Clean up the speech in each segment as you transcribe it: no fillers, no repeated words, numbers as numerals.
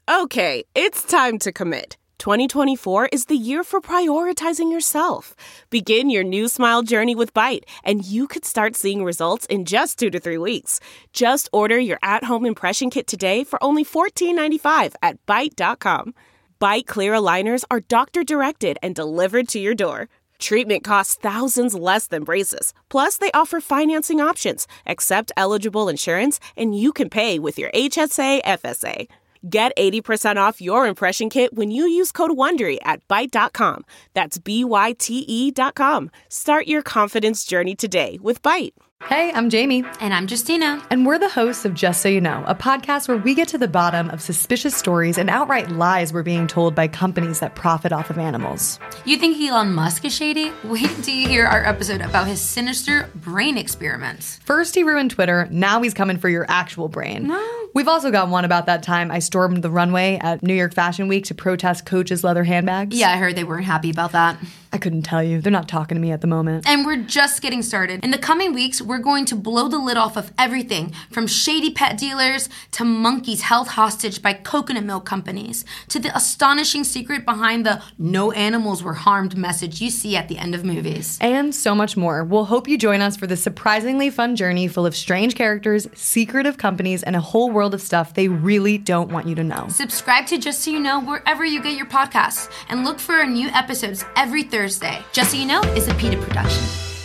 Okay, it's time to commit. 2024 is the year for prioritizing yourself. Begin your new smile journey with Byte, and you could start seeing results in just 2 to 3 weeks. Just order your at-home impression kit today for only $14.95 at Byte.com. Byte Clear aligners are doctor-directed and delivered to your door. Treatment costs thousands less than braces. Plus, they offer financing options, accept eligible insurance, and you can pay with your HSA, FSA. Get 80% off your impression kit when you use code WONDERY at Byte.com. That's BYTE.com. Start your confidence journey today with Byte. Hey, I'm Jamie. And I'm Justina. And we're the hosts of Just So You Know, a podcast where we get to the bottom of suspicious stories and outright lies we're being told by companies that profit off of animals. You think Elon Musk is shady? Wait until you hear our episode about his sinister brain experiments. First he ruined Twitter, now he's coming for your actual brain. No. We've also got one about that time I stormed the runway at New York Fashion Week to protest Coach's leather handbags. Yeah, I heard they weren't happy about that. I couldn't tell you. They're not talking to me at the moment. And we're just getting started. In the coming weeks, we're going to blow the lid off of everything from shady pet dealers to monkeys held hostage by coconut milk companies to the astonishing secret behind the no animals were harmed message you see at the end of movies. And so much more. We'll hope you join us for this surprisingly fun journey full of strange characters, secretive companies, and a whole world of stuff they really don't want you to know. Subscribe to Just So You Know wherever you get your podcasts and look for our new episodes every Thursday. Just So You Know is a PETA production.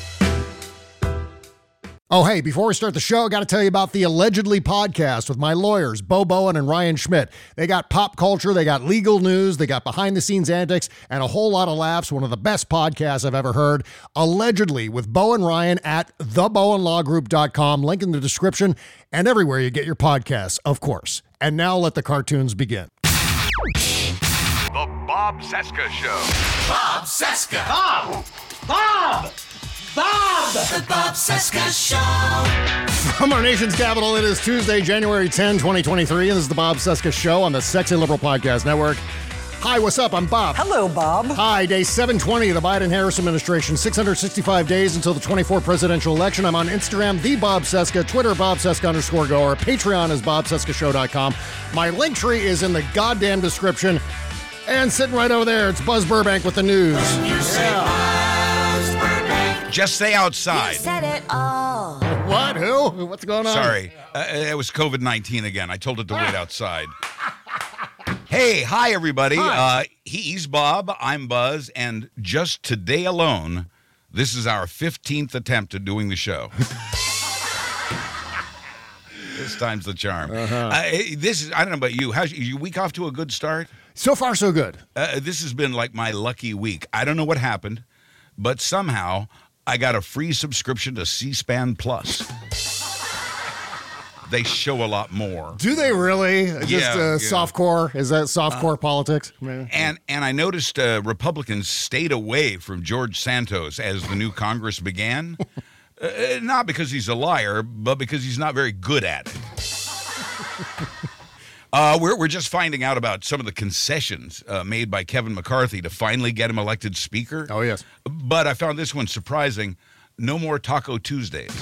Oh, hey, before we start the show, I got to tell you about the Allegedly podcast with my lawyers, Bo Bowen and Ryan Schmidt. They got pop culture, they got legal news, they got behind-the-scenes antics, and a whole lot of laughs. One of the best podcasts I've ever heard. Allegedly with Bo and Ryan at thebowenlawgroup.com. Link in the description and everywhere you get your podcasts, of course. And now let the cartoons begin. The Bob Cesca Show. Bob Cesca. Bob! The Bob Cesca Show. From our nation's capital, it is Tuesday, January 10, 2023, and this is the Bob Cesca Show on the Sexy Liberal Podcast Network. Hi, what's up? I'm Bob. Hello, Bob. Hi, day 720 of the Biden-Harris administration, 665 days until the 24 presidential election. I'm on Instagram, the Bob Cesca, Twitter, Bob Cesca _ or Patreon is BobCescaShow.com. My link tree is in the goddamn description. And sitting right over there, it's Buzz Burbank with the news. Just stay outside. You said it all. What? Who? What's going on? Sorry, it was COVID-19 again. I told it to wait outside. Hey, hi, everybody. Hi. He's Bob, I'm Buzz, and just today alone, this is our 15th attempt at doing the show. This time's the charm. This is, I don't know about you. How's your week off to a good start? So far, so good. This has been like my lucky week. I don't know what happened, but somehow I got a free subscription to C-SPAN Plus. They show a lot more. Do they really? Yeah. Softcore? Is that softcore politics? And I noticed Republicans stayed away from George Santos as the new Congress began. Not because he's a liar, but because he's not very good at it. We're just finding out about some of the concessions made by Kevin McCarthy to finally get him elected speaker. Oh, yes. But I found this one surprising. No more Taco Tuesdays.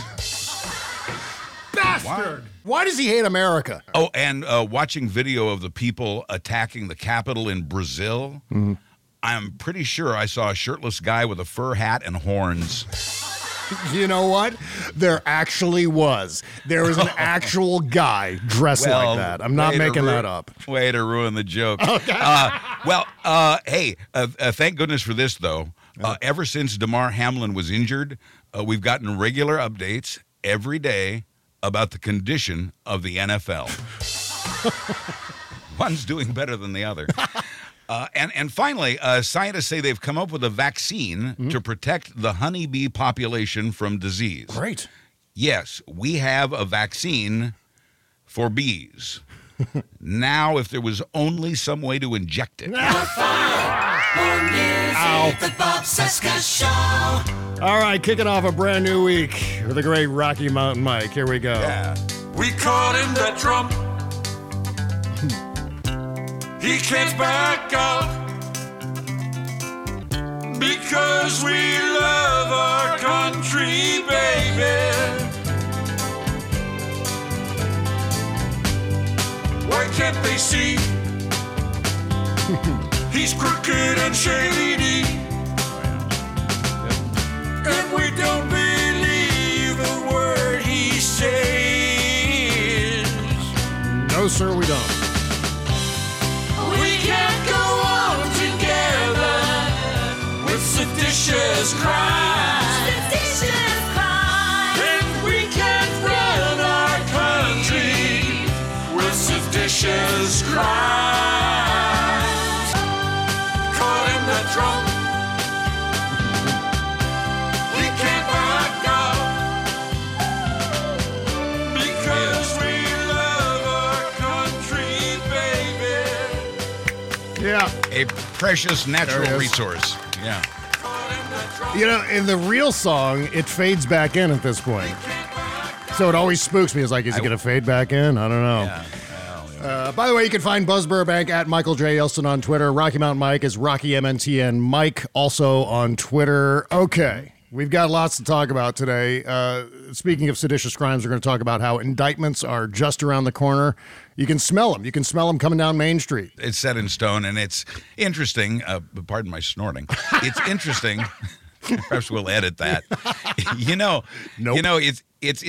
Bastard! Why does he hate America? Oh, and watching video of the people attacking the Capitol in Brazil, I'm pretty sure I saw a shirtless guy with a fur hat and horns. You know what? There actually was. There was an actual guy dressed like that. I'm not making that up. Way to ruin the joke. Okay. Hey, thank goodness for this, though. Ever since Damar Hamlin was injured, we've gotten regular updates every day about the condition of the NFL. One's doing better than the other. And finally, scientists say they've come up with a vaccine to protect the honeybee population from disease. Great. Yes, we have a vaccine for bees. Now, if there was only some way to inject it. The Bob Cesca Show. All right, kicking off a brand new week with the great Rocky Mountain Mike. Here we go. Yeah. We caught him that Trump. He can't back out because we love our country, baby. Why can't they see He's crooked and shady. And we don't believe a word he says. No, sir, we don't. We can't go on together with seditious crimes. Seditious crime. And we can't run our country with seditious crimes. Caught in the trunk. He can't back out. Because we love our country, baby. Yeah. A precious There natural it is. resource. Yeah. Caught in the trunk. You know, in the real song, it fades back in at this point. So it always spooks me. It's like, is it going to fade back in? I don't know. Yeah. By the way, you can find Buzz Burbank at Michael J. Elston on Twitter. Rocky Mountain Mike is Rocky MNTN Mike, also on Twitter. Okay, we've got lots to talk about today. Speaking of seditious crimes, we're going to talk about how indictments are just around the corner. You can smell them. You can smell them coming down Main Street. It's set in stone, and it's interesting. Pardon my snorting. It's interesting. Perhaps we'll edit that. Nope. It's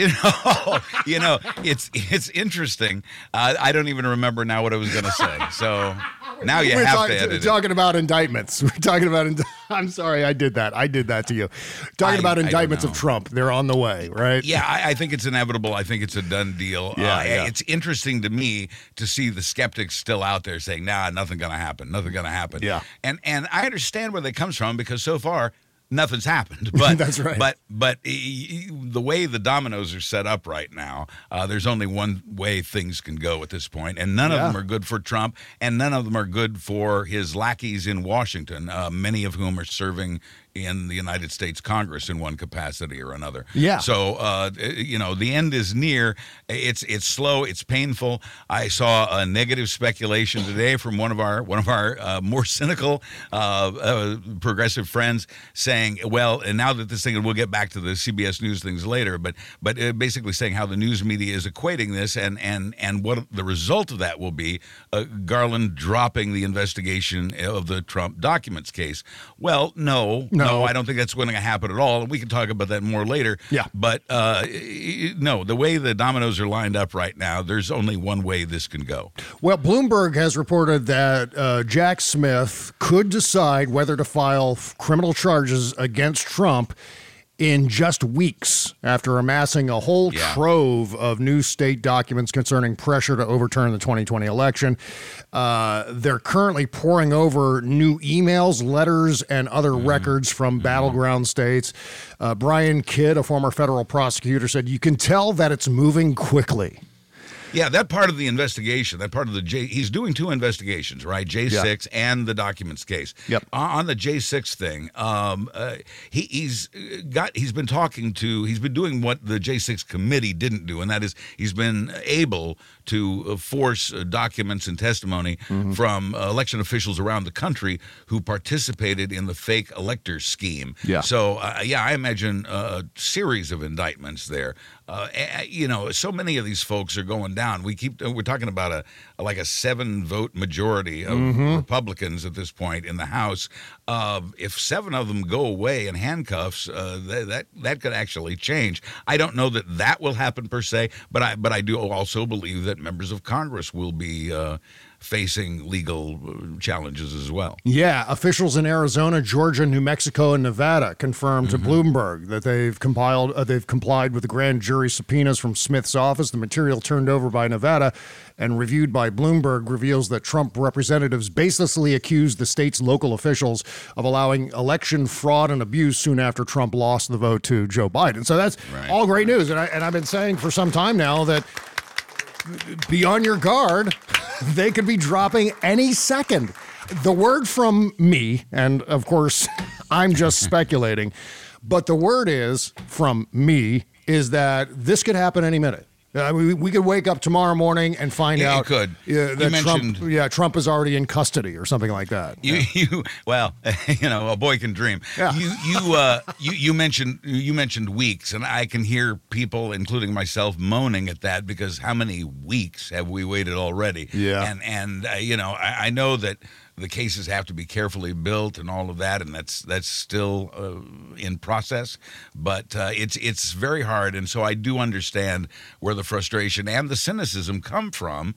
interesting. I don't even remember now what I was going to say. So now you We're have to edit it. talking about indictments. We're talking about. I'm sorry, I did that. I did that to you. Talking about I don't indictments know. of Trump. They're on the way, right? Yeah, I think it's inevitable. I think it's a done deal. Yeah. It's interesting to me to see the skeptics still out there saying, "Nah, nothing going to happen. Nothing going to happen." Yeah. And I understand where that comes from because so far nothing's happened. But That's right. But the way the dominoes are set up right now, there's only one way things can go at this point, and none of them are good for Trump, and none of them are good for his lackeys in Washington, many of whom are serving in the United States Congress in one capacity or another. Yeah. So the end is near. It's slow. It's painful. I saw a negative speculation today from one of our more cynical progressive friends saying, well, and now that this thing, and we'll get back to the CBS News things later, but basically saying how the news media is equating this and what the result of that will be, Garland dropping the investigation of the Trump documents case. Well, no, I don't think that's going to happen at all. We can talk about that more later. Yeah. But no, the way the dominoes are lined up right now, there's only one way this can go. Well, Bloomberg has reported that Jack Smith could decide whether to file criminal charges against Trump in just weeks after amassing a whole trove of new state documents concerning pressure to overturn the 2020 election. They're currently poring over new emails, letters, and other records from battleground states. Brian Kidd, a former federal prosecutor, said you can tell that it's moving quickly. Yeah, that part of the investigation, that part of the he's doing two investigations, right? J6 and the documents case. Yep. On the J6 thing, he's been doing what the J6 committee didn't do, and that is he's been able to force documents and testimony from election officials around the country who participated in the fake elector scheme. Yeah. So, I imagine a series of indictments there. So many of these folks are going down. We're talking about a 7-vote majority of Republicans at this point in the House. If 7 of them go away in handcuffs, that could actually change. I don't know that will happen per se, but I do also believe that members of Congress will be facing legal challenges as well. Yeah, officials in Arizona, Georgia, New Mexico, and Nevada confirmed to Bloomberg that they've complied with the grand jury subpoenas from Smith's office. The material turned over by Nevada and reviewed by Bloomberg reveals that Trump representatives baselessly accused the state's local officials of allowing election fraud and abuse soon after Trump lost the vote to Joe Biden. So that's all great news. And I've been saying for some time now that be on your guard. They could be dropping any second. The word from me, and of course, I'm just speculating, but the word is from me is that this could happen any minute. We could wake up tomorrow morning and find out that Trump is already in custody or something like that. A boy can dream. Yeah. You mentioned weeks, and I can hear people, including myself, moaning at that because how many weeks have we waited already? Yeah. And I know that the cases have to be carefully built and all of that, and that's still in process. But it's very hard, and so I do understand where the frustration and the cynicism come from.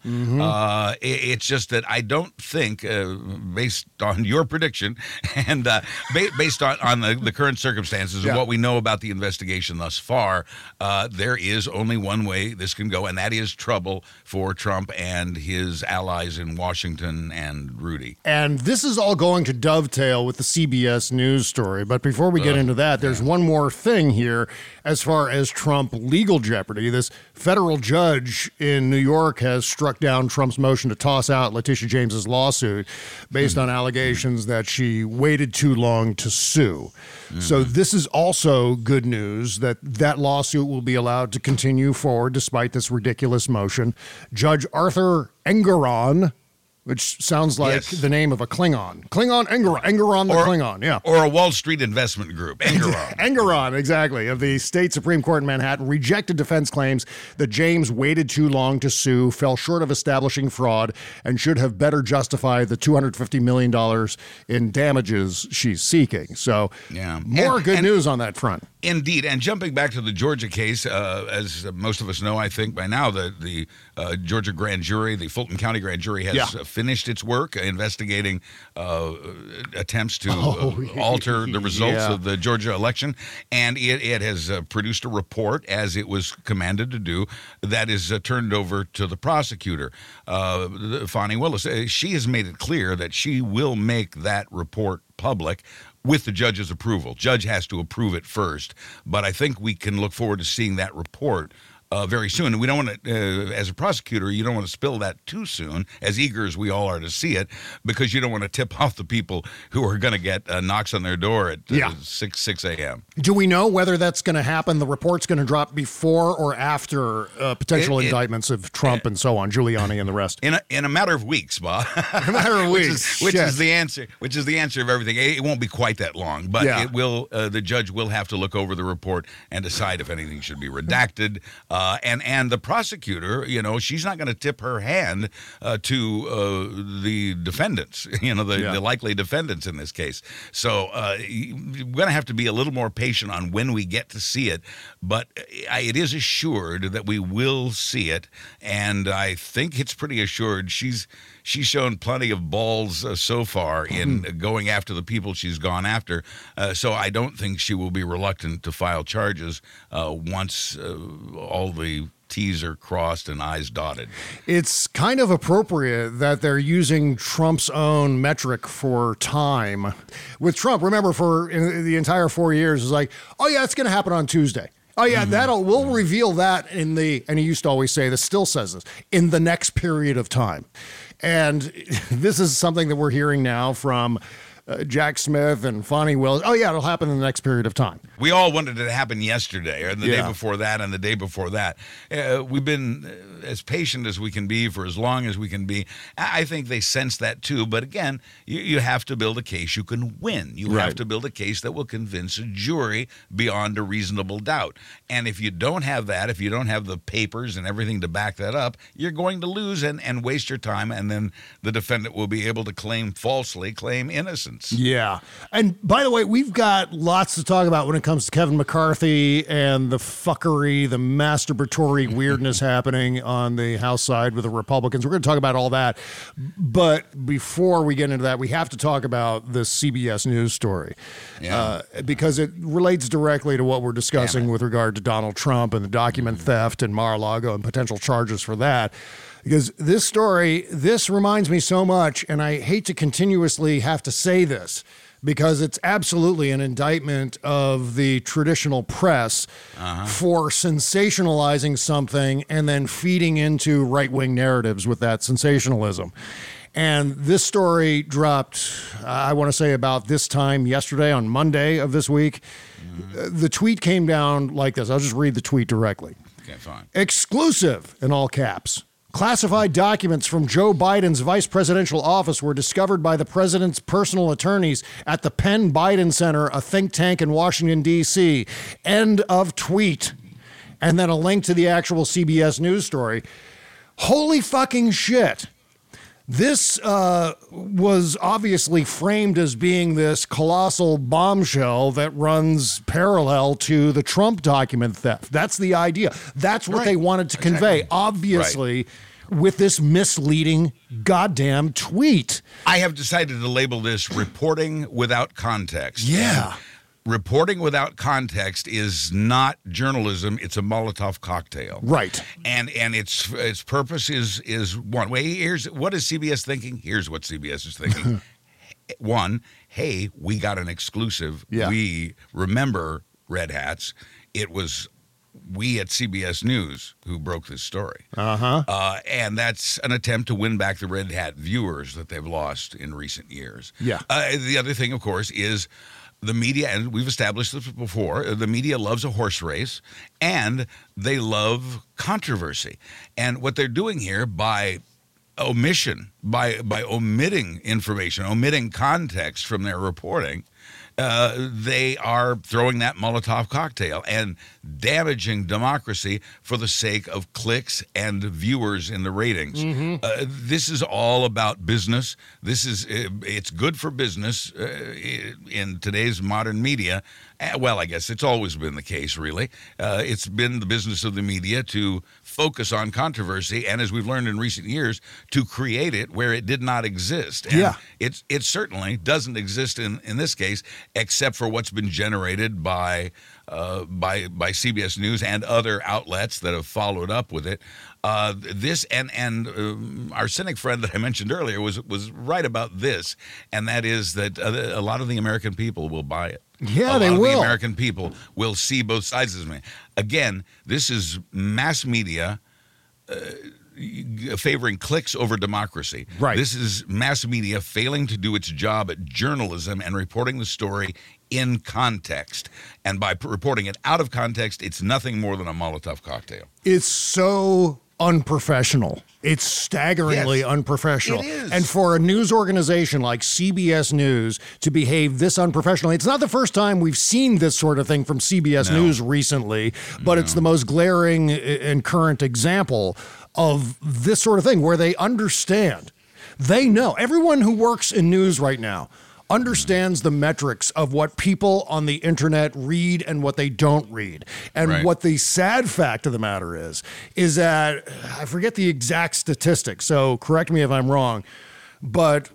It's just that I don't think, based on your prediction and based on the current circumstances of what we know about the investigation thus far, there is only one way this can go, and that is trouble for Trump and his allies in Washington and Rudy. And this is all going to dovetail with the CBS News story. But before we get into that, there's one more thing here as far as Trump legal jeopardy. This federal judge in New York has struck down Trump's motion to toss out Letitia James's lawsuit based on allegations that she waited too long to sue. So this is also good news that that lawsuit will be allowed to continue forward despite this ridiculous motion. Judge Arthur Engoron, which sounds like the name of a Klingon. Engoron the Klingon, yeah. Or a Wall Street investment group, Engoron. Engoron, exactly, of the state Supreme Court in Manhattan, rejected defense claims that James waited too long to sue, fell short of establishing fraud, and should have better justified the $250 million in damages she's seeking. So more good news on that front. Indeed. And jumping back to the Georgia case, as most of us know, I think by now, the Georgia grand jury, the Fulton County grand jury has finished its work investigating attempts to alter the results of the Georgia election. And it has produced a report, as it was commanded to do, that is turned over to the prosecutor, Fani Willis. She has made it clear that she will make that report public with the judge's approval. Judge has to approve it first, but I think we can look forward to seeing that report very soon. And we don't want to, as a prosecutor, you don't want to spill that too soon, as eager as we all are to see it, because you don't want to tip off the people who are going to get knocks on their door at 6 a.m. Do we know whether that's going to happen? The report's going to drop before or after potential indictments of Trump and so on, Giuliani and the rest? In a matter of weeks, Bob. In a matter of weeks. which is the answer. Which is the answer of everything. It won't be quite that long, but it will. The judge will have to look over the report and decide if anything should be redacted. And the prosecutor, she's not going to tip her hand to the defendants, the likely defendants in this case. So we're going to have to be a little more patient on when we get to see it. But it is assured that we will see it. And I think it's pretty assured. She's shown plenty of balls so far in going after the people she's gone after. So I don't think she will be reluctant to file charges once all the T's are crossed and I's dotted. It's kind of appropriate that they're using Trump's own metric for time. With Trump, remember, for the entire 4 years, it's like, oh yeah, it's going to happen on Tuesday. Oh yeah, we'll reveal that and he used to always say, this still says this, in the next period of time. And this is something that we're hearing now from Jack Smith and Fani Willis. Oh yeah, it'll happen in the next period of time. We all wanted it to happen yesterday, or the day before that, and the day before that. We've been as patient as we can be for as long as we can be. I think they sense that too. But again, you have to build a case you can win. You have to build a case that will convince a jury beyond a reasonable doubt. And if you don't have that, if you don't have the papers and everything to back that up, you're going to lose and waste your time. And then the defendant will be able to claim innocence. Yeah. And by the way, we've got lots to talk about when it comes to Kevin McCarthy and the fuckery, the masturbatory weirdness happening on the House side with the Republicans. We're going to talk about all that. But before we get into that, we have to talk about the CBS News story because it relates directly to what we're discussing with regard to Donald Trump and the document theft and Mar-a-Lago and potential charges for that. Because this story, this reminds me so much, and I hate to continuously have to say this, because it's absolutely an indictment of the traditional press for sensationalizing something and then feeding into right-wing narratives with that sensationalism. And this story dropped, I want to say about this time yesterday, on Monday of this week. The tweet came down like this. I'll just read the tweet directly. Okay, fine. Exclusive, in all caps. Classified documents from Joe Biden's vice presidential office were discovered by the president's personal attorneys at the Penn Biden Center, a think tank in Washington, D.C. End of tweet. And then a link to the actual CBS News story. Holy fucking shit. This was obviously framed as being this colossal bombshell that runs parallel to the Trump document theft. That's the idea. That's what they wanted to convey, obviously, with this misleading goddamn tweet. I have decided to label this reporting without context. Yeah. Reporting without context is not journalism, it's a Molotov cocktail. Right. And its purpose is one way. Here's what is CBS thinking? Here's what CBS is thinking. One, hey, we got an exclusive. Yeah. We remember Red Hats. It was we at CBS News who broke this story. And that's an attempt to win back the Red Hat viewers that they've lost in recent years. Yeah. The other thing, of course, is the media, and we've established this before, the media loves a horse race, and they love controversy. And what they're doing here by omission, by omitting information, omitting context from their reporting, they are throwing that Molotov cocktail and damaging democracy for the sake of clicks and viewers in the ratings. This is all about business. It's good for business in today's modern media. Well, I guess it's always been the case, really. It's been the business of the media to focus on controversy, and as we've learned in recent years, to create it where it did not exist. And it certainly doesn't exist in this case, except for what's been generated by CBS News and other outlets that have followed up with it. This and our cynic friend that I mentioned earlier was right about this, and that is that a lot of the American people will buy it. Yeah, they will. The American people will see both sides of me. Again, this is mass media favoring clicks over democracy. Right. This is mass media failing to do its job at journalism and reporting the story in context. And by reporting it out of context, it's nothing more than a Molotov cocktail. It's so unprofessional. It's staggeringly unprofessional. It is. And for a news organization like CBS News to behave this unprofessionally, it's not the first time we've seen this sort of thing from CBS News recently, but it's the most glaring and current example of this sort of thing where they understand. They know. Everyone who works in news right now understands the metrics of what people on the internet read and what they don't read. And what the sad fact of the matter is that, I forget the exact statistics, so correct me if I'm wrong, but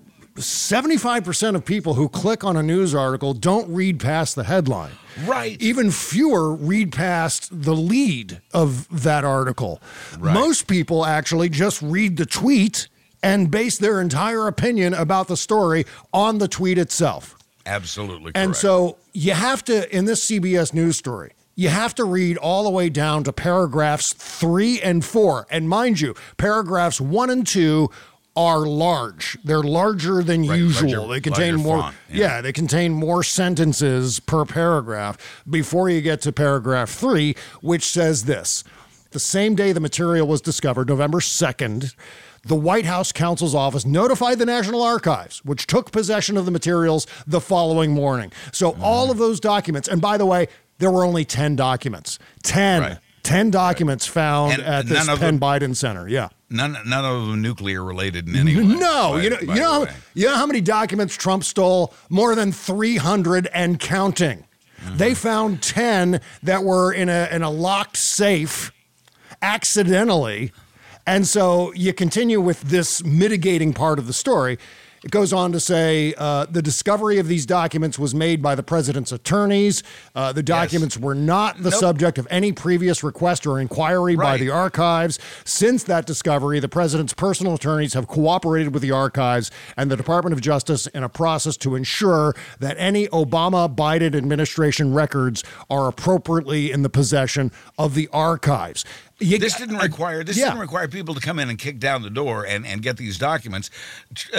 75% of people who click on a news article don't read past the headline. Right. Even fewer read past the lead of that article. Right. Most people actually just read the tweet and base their entire opinion about the story on the tweet itself. Absolutely correct. And so you have to, in this CBS News story, you have to read all the way down to paragraphs 3 and 4. And mind you, paragraphs 1 and 2 are large. They're larger than usual. They contain more. Font, they contain more sentences per paragraph before you get to paragraph 3, which says this: the same day the material was discovered, November 2nd, the White House counsel's office notified the National Archives, which took possession of the materials the following morning. So all of those documents, and by the way, there were only 10 documents. 10 documents found at this Penn Biden Center. Yeah. None of them nuclear related in any way. No, you know how many documents Trump stole? More than 300 and counting. They found 10 that were in a locked safe accidentally. And so you continue with this mitigating part of the story. It goes on to say the discovery of these documents was made by the president's attorneys. The documents were not the subject of any previous request or inquiry by the archives. Since that discovery, the president's personal attorneys have cooperated with the archives and the Department of Justice in a process to ensure that any Obama-Biden administration records are appropriately in the possession of the archives. This didn't require people to come in and kick down the door and get these documents. Biden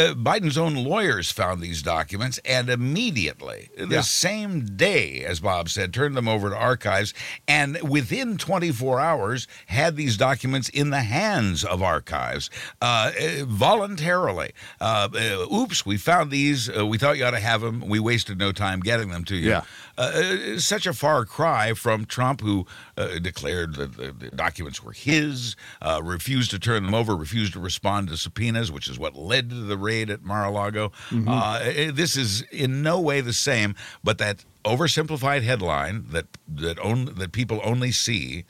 Biden's own lawyers found these documents and immediately, the same day, as Bob said, turned them over to archives, and within 24 hours had these documents in the hands of archives voluntarily. Oops, we found these. We thought you ought to have them. We wasted no time getting them to you. Yeah. Such a far cry from Trump, who declared that the documents were his, refused to turn them over, refused to respond to subpoenas, which is what led to the raid at Mar-a-Lago. This is in no way the same, but that oversimplified headline that people only see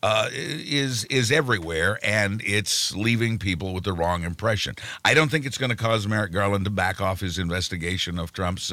is everywhere, and it's leaving people with the wrong impression. I don't think it's going to cause Merrick Garland to back off his investigation of Trump's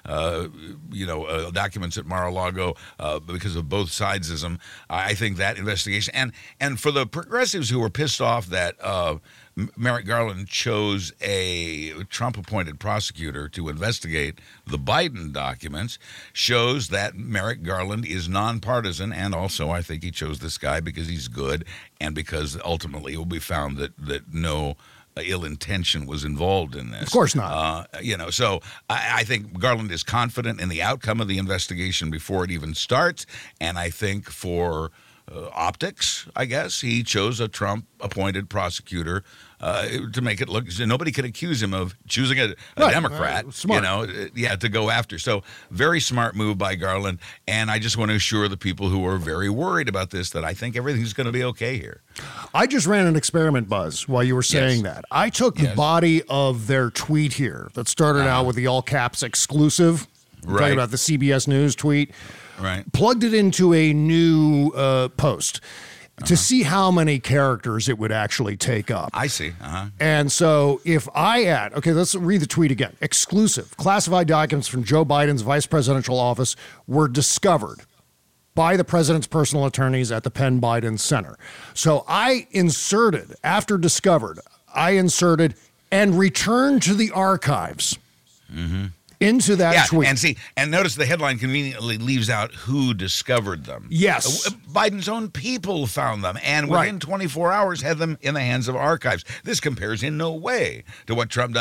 documents at Mar-a-Lago because of both sidesism. I think that investigation, and for the progressives who were pissed off that Merrick Garland chose a Trump-appointed prosecutor to investigate the Biden documents, shows that Merrick Garland is nonpartisan, and also I think he chose this guy because he's good and because ultimately it will be found that no ill intention was involved in this. Of course not. So I think Garland is confident in the outcome of the investigation before it even starts, and I think for optics, I guess, he chose a Trump-appointed prosecutor to make it look. So nobody could accuse him of choosing a Democrat, smart. To go after. So very smart move by Garland, and I just want to assure the people who are very worried about this that I think everything's going to be okay here. I just ran an experiment, Buzz, while you were saying that. I took the body of their tweet here that started out with the all caps exclusive. Right. Talking about the CBS News tweet. Right. Plugged it into a new post to see how many characters it would actually take up. I see. And so if I add, okay, let's read the tweet again. Exclusive. Classified documents from Joe Biden's vice presidential office were discovered by the president's personal attorneys at the Penn Biden Center. So I inserted, after discovered, and returned to the archives. Into that tweet. And notice the headline conveniently leaves out who discovered them. Yes. Biden's own people found them, and within 24 hours had them in the hands of archives. This compares in no way to what Trump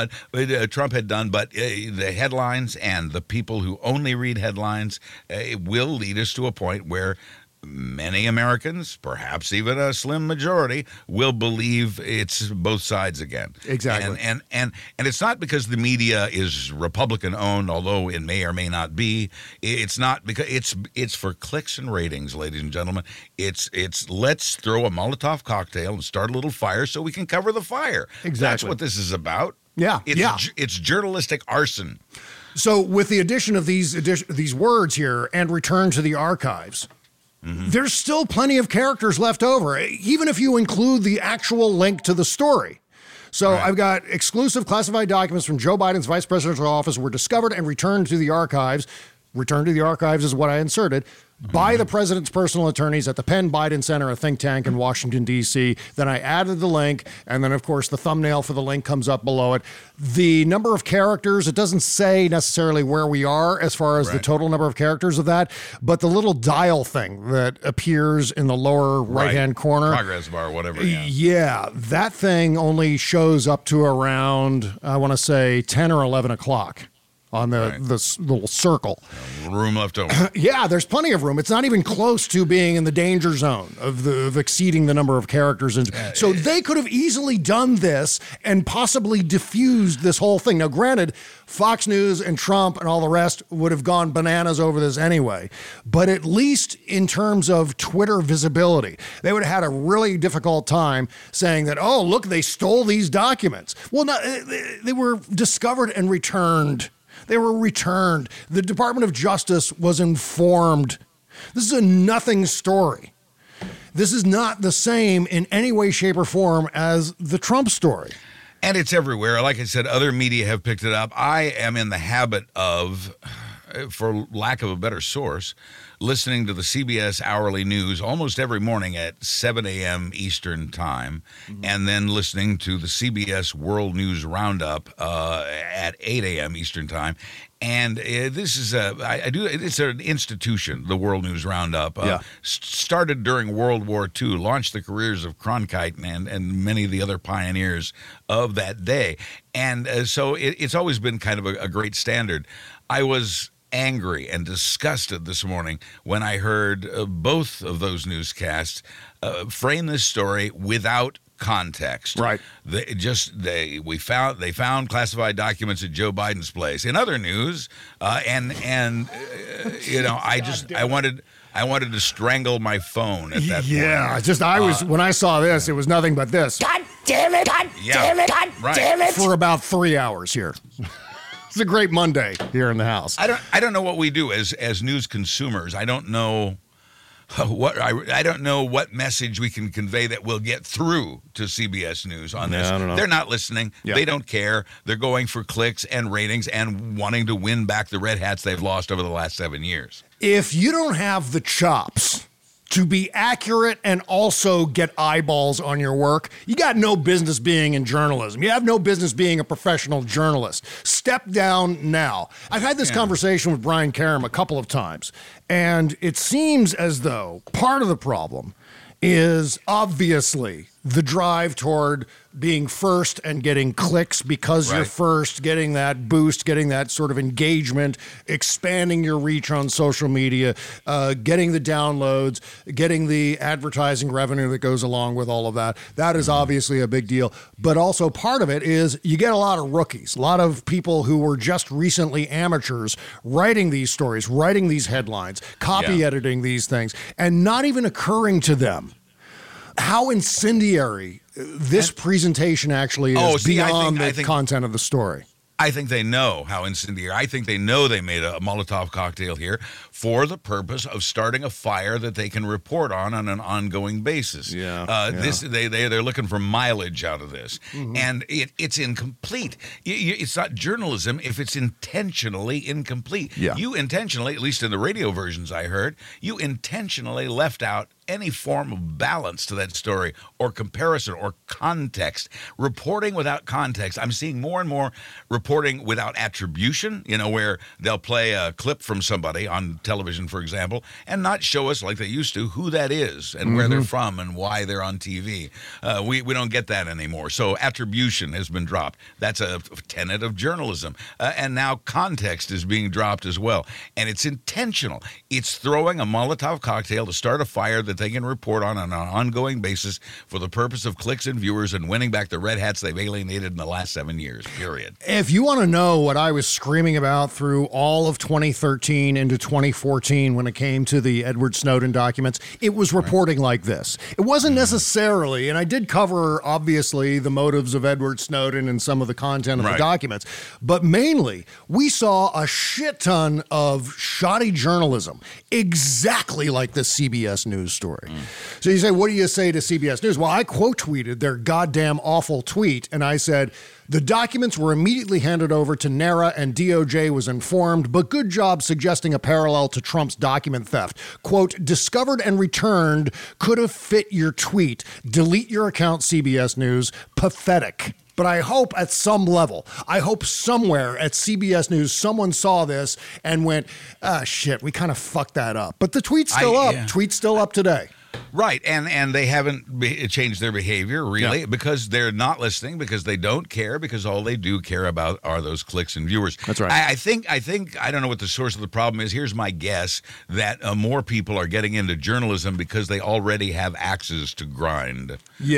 had done, but the headlines and the people who only read headlines will lead us to a point where many Americans, perhaps even a slim majority, will believe it's both sides again. Exactly. And it's not because the media is Republican owned, although it may or may not be. It's not because it's for clicks and ratings, ladies and gentlemen. It's let's throw a Molotov cocktail and start a little fire so we can cover the fire. Exactly. That's what this is about. Yeah. It's journalistic arson. So with the addition of these words here and return to the archives, there's still plenty of characters left over, even if you include the actual link to the story. So I've got exclusive classified documents from Joe Biden's vice presidential office were discovered and returned to the archives. Returned to the archives is what I inserted. By the president's personal attorneys at the Penn Biden Center, a think tank in Washington, D.C. Then I added the link, and then, of course, the thumbnail for the link comes up below it. The number of characters, it doesn't say necessarily where we are as far as the total number of characters of that, but the little dial thing that appears in the lower right-hand corner. Progress bar, whatever. Yeah, that thing only shows up to around, I want to say, 10 or 11 o'clock. On this little circle. Room left over. Yeah, there's plenty of room. It's not even close to being in the danger zone of exceeding the number of characters. So they could have easily done this and possibly diffused this whole thing. Now, granted, Fox News and Trump and all the rest would have gone bananas over this anyway. But at least in terms of Twitter visibility, they would have had a really difficult time saying that, oh, look, they stole these documents. Well, no, they were discovered and returned. They were returned. The Department of Justice was informed. This is a nothing story. This is not the same in any way, shape, or form as the Trump story. And it's everywhere. Like I said, other media have picked it up. I am in the habit of for lack of a better source, listening to the CBS hourly news almost every morning at 7 a.m. Eastern time, and then listening to the CBS World News Roundup at 8 a.m. Eastern time. And this is it's an institution, the World News Roundup. Started during World War II, launched the careers of Cronkite and many of the other pioneers of that day. And so it's always been kind of a great standard. I was angry and disgusted this morning when I heard both of those newscasts frame this story without context. Right. They found classified documents at Joe Biden's place. In other news, I wanted to strangle my phone at that point. When I saw this, it was nothing but this. God damn it! God damn it! God damn it! For about 3 hours here. It's a great Monday here in the house. I don't know what we do as news consumers. I don't know I don't know what message we can convey that will get through to CBS News on this. I don't know. They're not listening. Yeah. They don't care. They're going for clicks and ratings and wanting to win back the red hats they've lost over the last 7 years. If you don't have the chops to be accurate and also get eyeballs on your work, you got no business being in journalism. You have no business being a professional journalist. Step down now. I've had this conversation with Brian Karem a couple of times, and it seems as though part of the problem is obviously the drive toward being first and getting clicks because you're first, getting that boost, getting that sort of engagement, expanding your reach on social media, getting the downloads, getting the advertising revenue that goes along with all of that. That is obviously a big deal. But also part of it is you get a lot of rookies, a lot of people who were just recently amateurs writing these stories, writing these headlines, copy editing these things, and not even occurring to them how incendiary this presentation actually is beyond the content of the story. I think they know how incendiary. I think they know they made a Molotov cocktail here for the purpose of starting a fire that they can report on an ongoing basis. They're looking for mileage out of this, and it's incomplete. It's not journalism if it's intentionally incomplete. Yeah. You intentionally, at least in the radio versions I heard, you intentionally left out any form of balance to that story or comparison or context. Reporting without context. I'm seeing more and more reporting without attribution, where they'll play a clip from somebody on television, for example, and not show us like they used to who that is and where they're from and why they're on TV. We don't get that anymore. So attribution has been dropped. That's a tenet of journalism. And now context is being dropped as well. And it's intentional. It's throwing a Molotov cocktail to start a fire that they can report on an ongoing basis for the purpose of clicks and viewers and winning back the red hats they've alienated in the last 7 years, period. If you want to know what I was screaming about through all of 2013 into 2014 when it came to the Edward Snowden documents, it was reporting like this. It wasn't necessarily, and I did cover, obviously, the motives of Edward Snowden and some of the content of the documents, but mainly, we saw a shit ton of shoddy journalism, exactly like the CBS News story. So you say, what do you say to CBS News? Well, I quote tweeted their goddamn awful tweet, and I said, the documents were immediately handed over to NARA and DOJ was informed, but good job suggesting a parallel to Trump's document theft. Quote, discovered and returned could have fit your tweet. Delete your account, CBS News. Pathetic. But I hope at some level, I hope somewhere at CBS News, someone saw this and went, shit, we kind of fucked that up. But the tweet's still up. Yeah. Tweet's still up today. Right, and they haven't changed their behavior, really, because they're not listening, because they don't care, because all they do care about are those clicks and viewers. That's right. I think, I don't know what the source of the problem is. Here's my guess, that more people are getting into journalism because they already have axes to grind.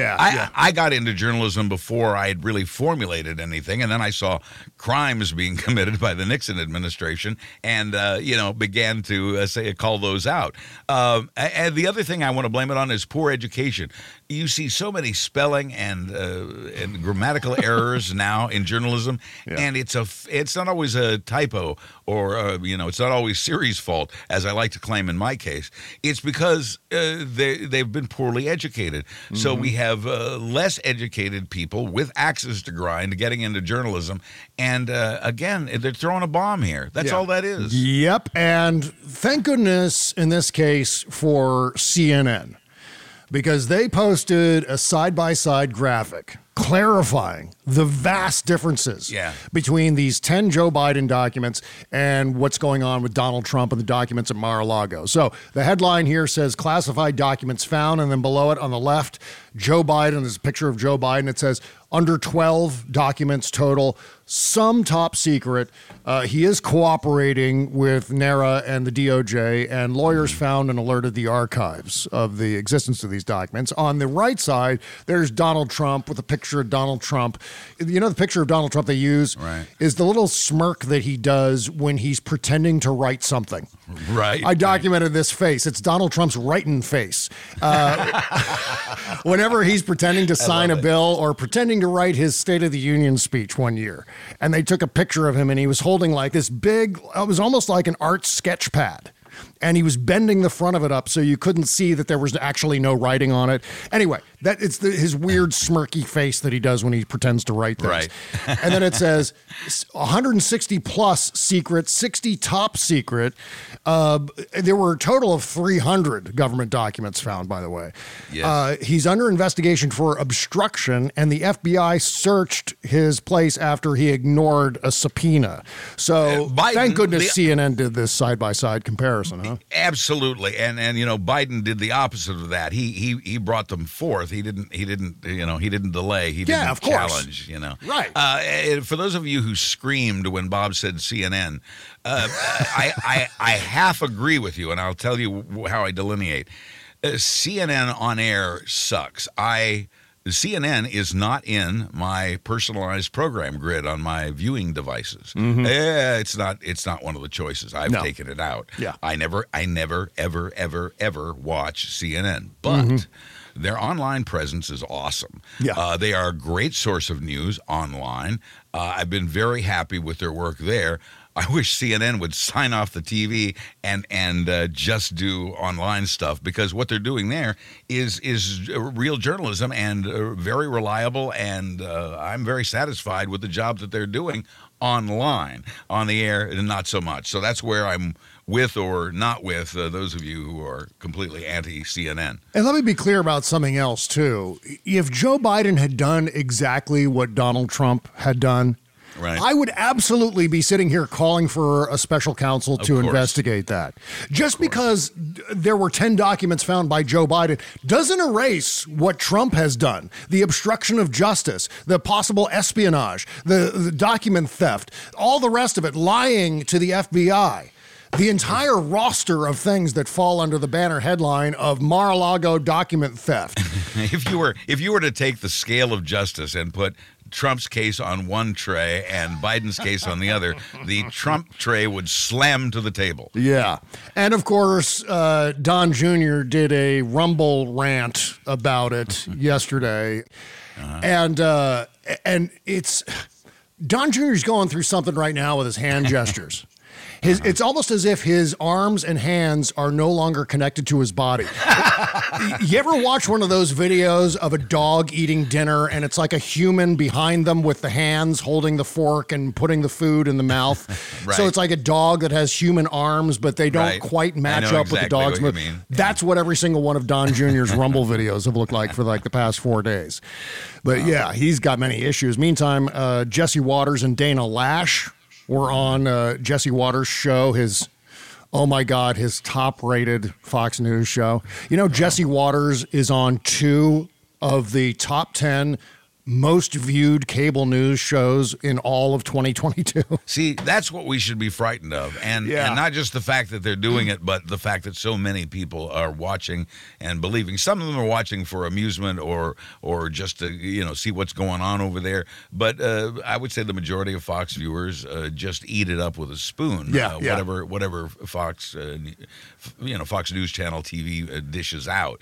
I got into journalism before I had really formulated anything, and then I saw crimes being committed by the Nixon administration and, began to call those out. And the other thing I want want to blame it on is poor education. You see so many spelling and grammatical errors now in journalism, and it's not always a typo or it's not always Siri's fault, as I like to claim in my case. It's because they've been poorly educated. Mm-hmm. So we have less educated people with axes to grind getting into journalism, and again, they're throwing a bomb here. That's all that is. Yep, and thank goodness in this case for CNN, because they posted a side-by-side graphic clarifying the vast differences between these 10 Joe Biden documents and what's going on with Donald Trump and the documents at Mar-a-Lago. So the headline here says classified documents found, and then below it on the left, Joe Biden, there's a picture of Joe Biden. It says under 12 documents total, some top secret. He is cooperating with NARA and the DOJ, and lawyers found and alerted the archives of the existence of these documents. On the right side, there's Donald Trump with a picture of Donald Trump. You know, the picture of Donald Trump they use is the little smirk that he does when he's pretending to write something. Right. I documented this face. It's Donald Trump's writing face. Whenever he's pretending to sign a bill or pretending to write his State of the Union speech one year, and they took a picture of him, and he was holding like this big, it was almost like an art sketch pad. And he was bending the front of it up so you couldn't see that there was actually no writing on it. Anyway, it's his weird smirky face that he does when he pretends to write things. Right. And then it says 160 plus secret, 60 top secret. There were a total of 300 government documents found, by the way. Yes. He's under investigation for obstruction, and the FBI searched his place after he ignored a subpoena. So thank goodness CNN did this side-by-side comparison. Huh? Absolutely, and Biden did the opposite of that. He brought them forth. He didn't delay. He didn't challenge. Right. For those of you who screamed when Bob said CNN, I half agree with you, and I'll tell you how I delineate. CNN on air sucks. CNN is not in my personalized program grid on my viewing devices. Mm-hmm. It's not one of the choices. I've taken it out. Yeah. I never, ever watch CNN. But their online presence is awesome. Yeah. They are a great source of news online. I've been very happy with their work there. I wish CNN would sign off the TV and just do online stuff, because what they're doing there is real journalism and very reliable, and I'm very satisfied with the job that they're doing online. On the air, not so much. So that's where I'm with or not with those of you who are completely anti-CNN. And let me be clear about something else, too. If Joe Biden had done exactly what Donald Trump had done, right, I would absolutely be sitting here calling for a special counsel to investigate that. Just because there were 10 documents found by Joe Biden doesn't erase what Trump has done. The obstruction of justice, the possible espionage, the document theft, all the rest of it, lying to the FBI. The entire roster of things that fall under the banner headline of Mar-a-Lago document theft. If you were to take the scale of justice and put Trump's case on one tray and Biden's case on the other, the Trump tray would slam to the table. Yeah. And of course, Don Jr. did a Rumble rant about it yesterday. And it's Don Jr.'s going through something right now with his hand gestures. It's almost as if his arms and hands are no longer connected to his body. You ever watch one of those videos of a dog eating dinner and it's like a human behind them with the hands holding the fork and putting the food in the mouth? Right. So it's like a dog that has human arms, but they don't quite match up with the dog's move. That's what every single one of Don Jr.'s Rumble videos have looked like for like the past 4 days. But yeah, he's got many issues. Meantime, Jesse Waters and Dana Lash were on Jesse Waters' show, his top-rated Fox News show. You know, Jesse Waters is on 2 of the top 10 most viewed cable news shows in all of 2022. See, that's what we should be frightened of. And not just the fact that they're doing it, but the fact that so many people are watching and believing. Some of them are watching for amusement or just to, see what's going on over there. But I would say the majority of Fox viewers just eat it up with a spoon. Whatever Fox, Fox News Channel TV dishes out.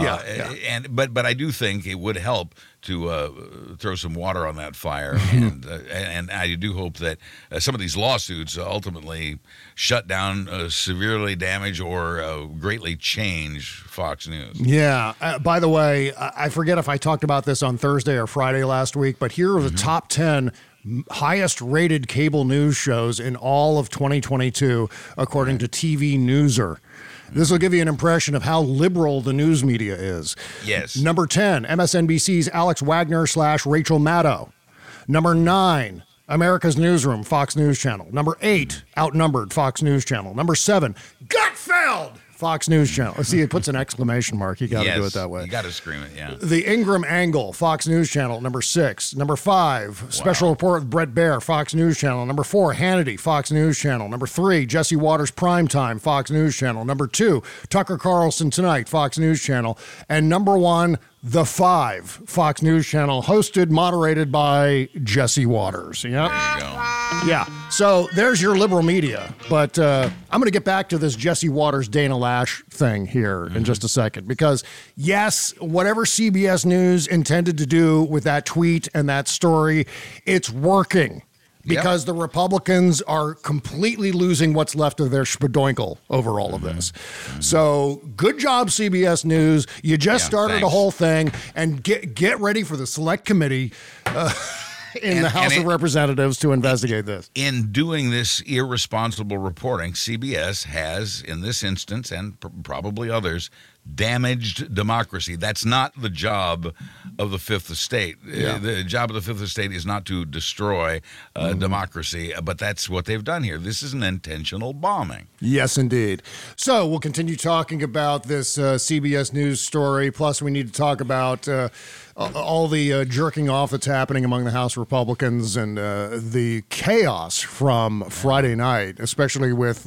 But I do think it would help to throw some water on that fire, and I do hope that some of these lawsuits ultimately shut down, severely damage, or greatly change Fox News. Yeah. By the way, I forget if I talked about this on Thursday or Friday last week, but here are the top 10 highest rated cable news shows in all of 2022, according to TV Newser. This will give you an impression of how liberal the news media is. Yes. Number 10, MSNBC's Alex Wagner / Rachel Maddow. Number 9, America's Newsroom, Fox News Channel. Number 8, Outnumbered, Fox News Channel. Number 7, Gutfeld, Fox News Channel. See, it puts an exclamation mark. You got to do it that way. You got to scream it, yeah. The Ingram Angle, Fox News Channel, number 6. Number 5, Special Report with Brett Baer, Fox News Channel. Number 4, Hannity, Fox News Channel. Number 3, Jesse Waters Primetime, Fox News Channel. Number 2, Tucker Carlson Tonight, Fox News Channel. And number 1, The 5, Fox News Channel, hosted, moderated by Jesse Waters. Yep. There you go. Yeah, so there's your liberal media. But I'm going to get back to this Jesse Waters, Dana Lash thing here in just a second. Because, yes, whatever CBS News intended to do with that tweet and that story, it's working. Because the Republicans are completely losing what's left of their spadoinkle over all of this. So good job, CBS News. You just started the whole thing, and get ready for the select committee in the House of Representatives to investigate this. In doing this irresponsible reporting, CBS has, in this instance, and probably others, damaged democracy. That's not the job of the Fifth Estate. The job of the Fifth Estate is not to destroy democracy, but that's what they've done here. This is an intentional bombing. Yes, indeed. So we'll continue talking about this CBS News story. Plus, we need to talk about all the jerking off that's happening among the House Republicans and the chaos from Friday night, especially with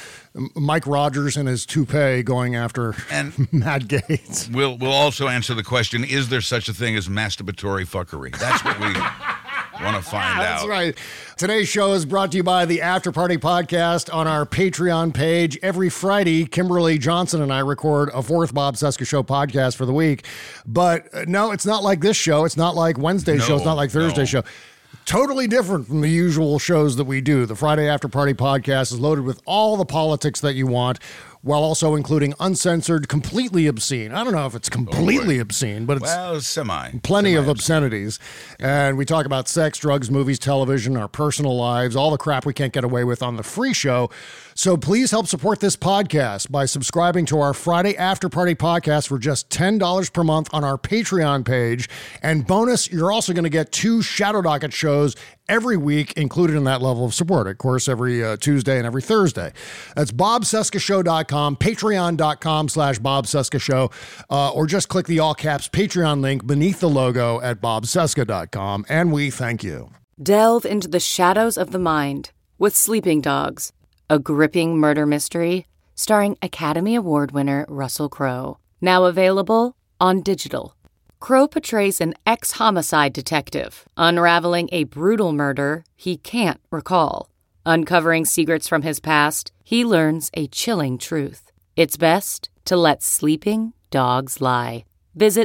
Mike Rogers and his toupee going after Matt Gaetz. We'll also answer the question, is there such a thing as masturbatory fuckery? That's what we want to find out. That's right. Today's show is brought to you by the After Party Podcast on our Patreon page. Every Friday, Kimberly Johnson and I record a fourth Bob Cesca Show podcast for the week. But no, it's not like this show. It's not like Wednesday's show. It's not like Thursday's show. Totally different from the usual shows that we do. The Friday After Party Podcast is loaded with all the politics that you want, while also including uncensored, completely obscene. I don't know if it's completely obscene, but it's plenty of obscenities. And we talk about sex, drugs, movies, television, our personal lives, all the crap we can't get away with on the free show. So please help support this podcast by subscribing to our Friday After Party Podcast for just $10 per month on our Patreon page. And bonus, you're also going to get 2 Shadow Docket shows every week included in that level of support. Of course, every Tuesday and every Thursday. That's BobCescaShow.com, Patreon.com/Bob Cesca Show, or just click the all caps Patreon link beneath the logo at BobCesca.com. And we thank you. Delve into the shadows of the mind with Sleeping Dogs, a gripping murder mystery starring Academy Award winner Russell Crowe. Now available on digital. Crowe portrays an ex-homicide detective unraveling a brutal murder he can't recall. Uncovering secrets from his past, he learns a chilling truth. It's best to let sleeping dogs lie. Visit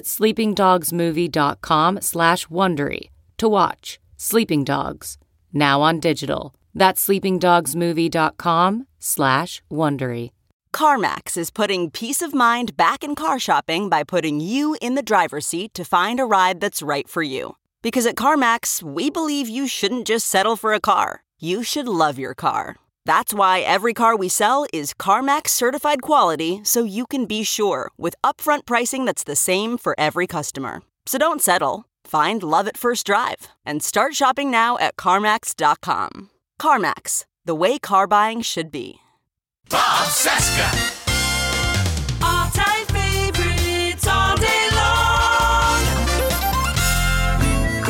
sleepingdogsmovie.com/Wondery to watch Sleeping Dogs, now on digital. That's sleepingdogsmovie.com/Wondery. CarMax is putting peace of mind back in car shopping by putting you in the driver's seat to find a ride that's right for you. Because at CarMax, we believe you shouldn't just settle for a car. You should love your car. That's why every car we sell is CarMax certified quality, so you can be sure with upfront pricing that's the same for every customer. So don't settle. Find love at first drive and start shopping now at CarMax.com. CarMax, the way car buying should be. Bob Cesca. All-time favorites all day long.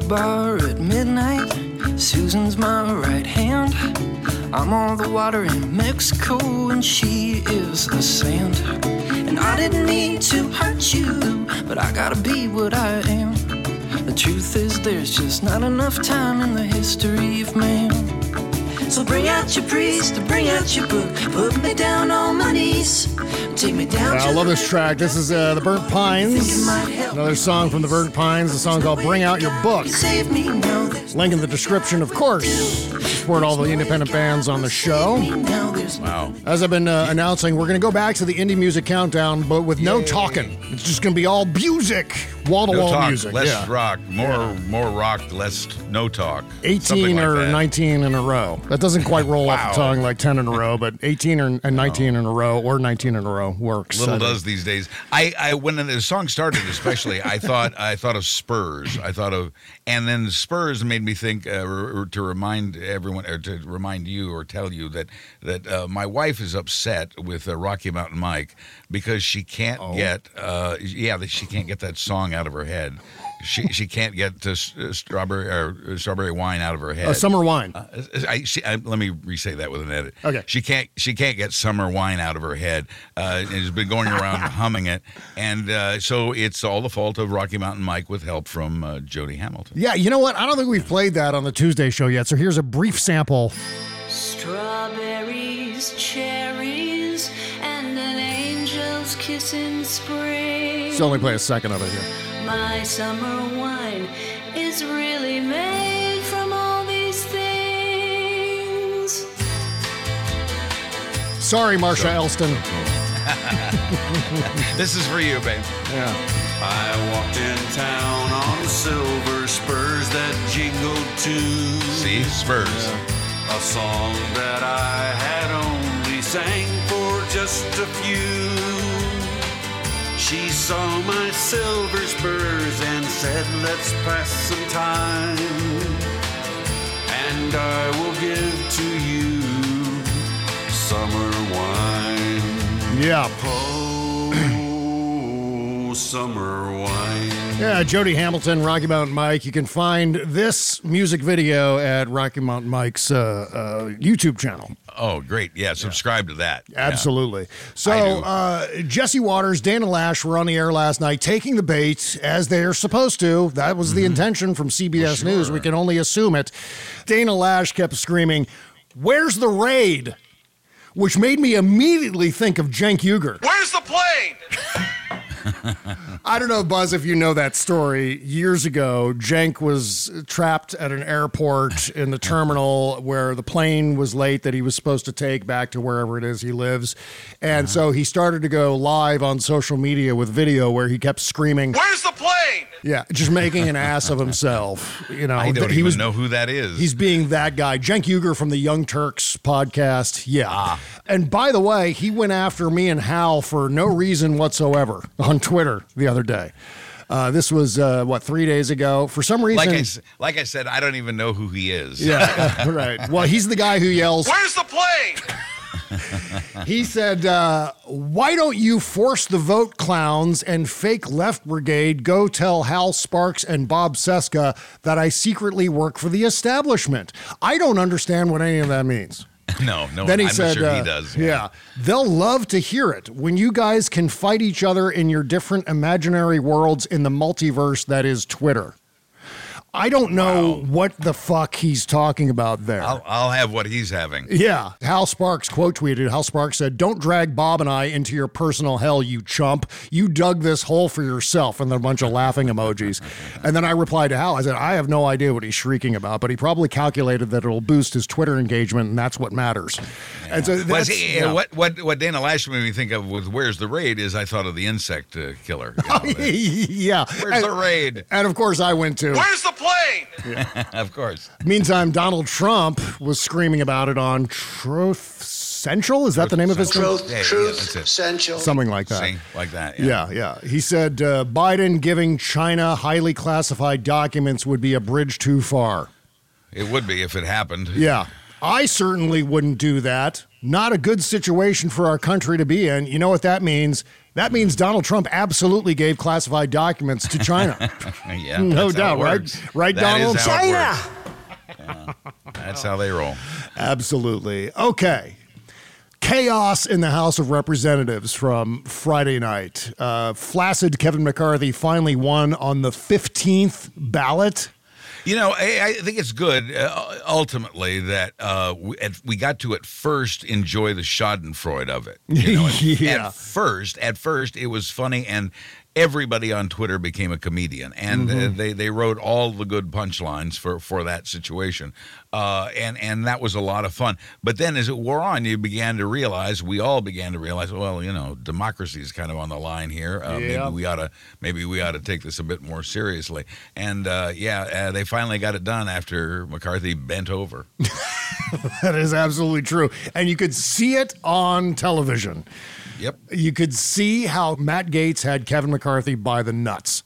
bar at midnight. Susan's my right hand. I'm on the water in Mexico and she is the sand. And I didn't mean to hurt you, but I gotta be what I am. The truth is there's just not enough time in the history of man. So bring out your priest, bring out your book, put me down on my knees, take me down. I love this track. This is the Burnt Pines. Another song from the Burnt Pines. The song called Bring Out Your Book. Link in the description, of course. Support all the independent bands on the show. Wow. As I've been announcing, we're going to go back to the indie music countdown, but with no talking. It's just going to be all music. Wall-to-wall talk, music. Less rock. More rock, less no talk. 18 or that. 19 in a row. That doesn't quite roll off the tongue like 10 in a row, but 18 and 19 in a row or 19 in a row works. Little does these days. I when the song started, especially, I thought of Spurs. And then Spurs made me think to remind everyone, or to remind you, or tell you that my wife is upset with Rocky Mountain Mike because she can't get she can't get that song out of her head. She can't get strawberry wine out of her head. Summer wine. Let me re-say that with an edit. Okay. She can't get summer wine out of her head. And has been going around humming it, and so it's all the fault of Rocky Mountain Mike with help from Jody Hamilton. Yeah, you know what? I don't think we've played that on the Tuesday show yet. So here's a brief sample. Strawberries, cherries, and an angel's kiss in spring. So only play a second of it here. My summer wine is really made from all these things. Sorry, Marsha Elston. This is for you, babe. Yeah. I walked in town on silver spurs that jingled too. See, Spurs. A song that I had only sang for just a few. She saw my silver spurs and said, let's pass some time. And I will give to you summer wine. Yeah. Oh, summer wine. Yeah, Jody Hamilton, Rocky Mountain Mike. You can find this music video at Rocky Mountain Mike's YouTube channel. Oh, great. Yeah, subscribe to that. Absolutely. Yeah. So, Jesse Waters, Dana Lash were on the air last night taking the bait, as they're supposed to. That was the intention from CBS News. We can only assume it. Dana Lash kept screaming, "Where's the raid?" Which made me immediately think of Cenk Uygur. Where's the plane? I don't know, Buzz, if you know that story. Years ago, Cenk was trapped at an airport in the terminal where the plane was late that he was supposed to take back to wherever it is he lives. And so he started to go live on social media with video where he kept screaming, Where's the plane? Yeah, just making an ass of himself. You know, I don't even know who that is. He's being that guy. Cenk Uygur from the Young Turks podcast. Yeah. And by the way, he went after me and Hal for no reason whatsoever on Twitter the other day. This was, 3 days ago? For some reason... Like I said, I don't even know who he is. Yeah, right. Well, he's the guy who yells... Where's the plane? He said, why don't you force the vote clowns and fake left brigade go tell Hal Sparks and Bob Cesca that I secretly work for the establishment? I don't understand what any of that means. No, Then he I'm said, sure he does. Yeah, they'll love to hear it when you guys can fight each other in your different imaginary worlds in the multiverse that is Twitter. I don't know what the fuck he's talking about there. I'll have what he's having. Yeah. Hal Sparks quote tweeted. Hal Sparks said, "Don't drag Bob and I into your personal hell, you chump. You dug this hole for yourself," and then a bunch of laughing emojis. And then I replied to Hal. I said, I have no idea what he's shrieking about, but he probably calculated that it'll boost his Twitter engagement, and that's what matters. Yeah. And so that's, what Dana Lash made me think of with "Where's the raid?" is I thought of the insect killer. Yeah. Where's the raid? And of course I went to... Where's the plane? Yeah. Of course. Meantime, Donald Trump was screaming about it on Truth Central. Is that the name of his show? Truth Central. Something like that. Like that. Yeah. He said Biden giving China highly classified documents would be a bridge too far. It would be if it happened. Yeah. I certainly wouldn't do that. not a good situation for our country to be in. You know what that means? That means Donald Trump absolutely gave classified documents to China. Yeah, no doubt, right? Right, that Donald? China! Yeah, that's how they roll. Absolutely. Okay. Chaos in the House of Representatives from Friday night. Flaccid Kevin McCarthy finally won on the 15th ballot. You know, I think it's good, ultimately, that we got to at first enjoy the schadenfreude of it. You know, yeah. At first, it was funny, and everybody on Twitter became a comedian, and they wrote all the good punchlines for that situation, and that was a lot of fun. But then, as it wore on, we all began to realize, well, you know, democracy is kind of on the line here. Maybe we ought to take this a bit more seriously. And they finally got it done after McCarthy bent over. That is absolutely true, and you could see it on television. Yep. You could see how Matt Gaetz had Kevin McCarthy by the nuts.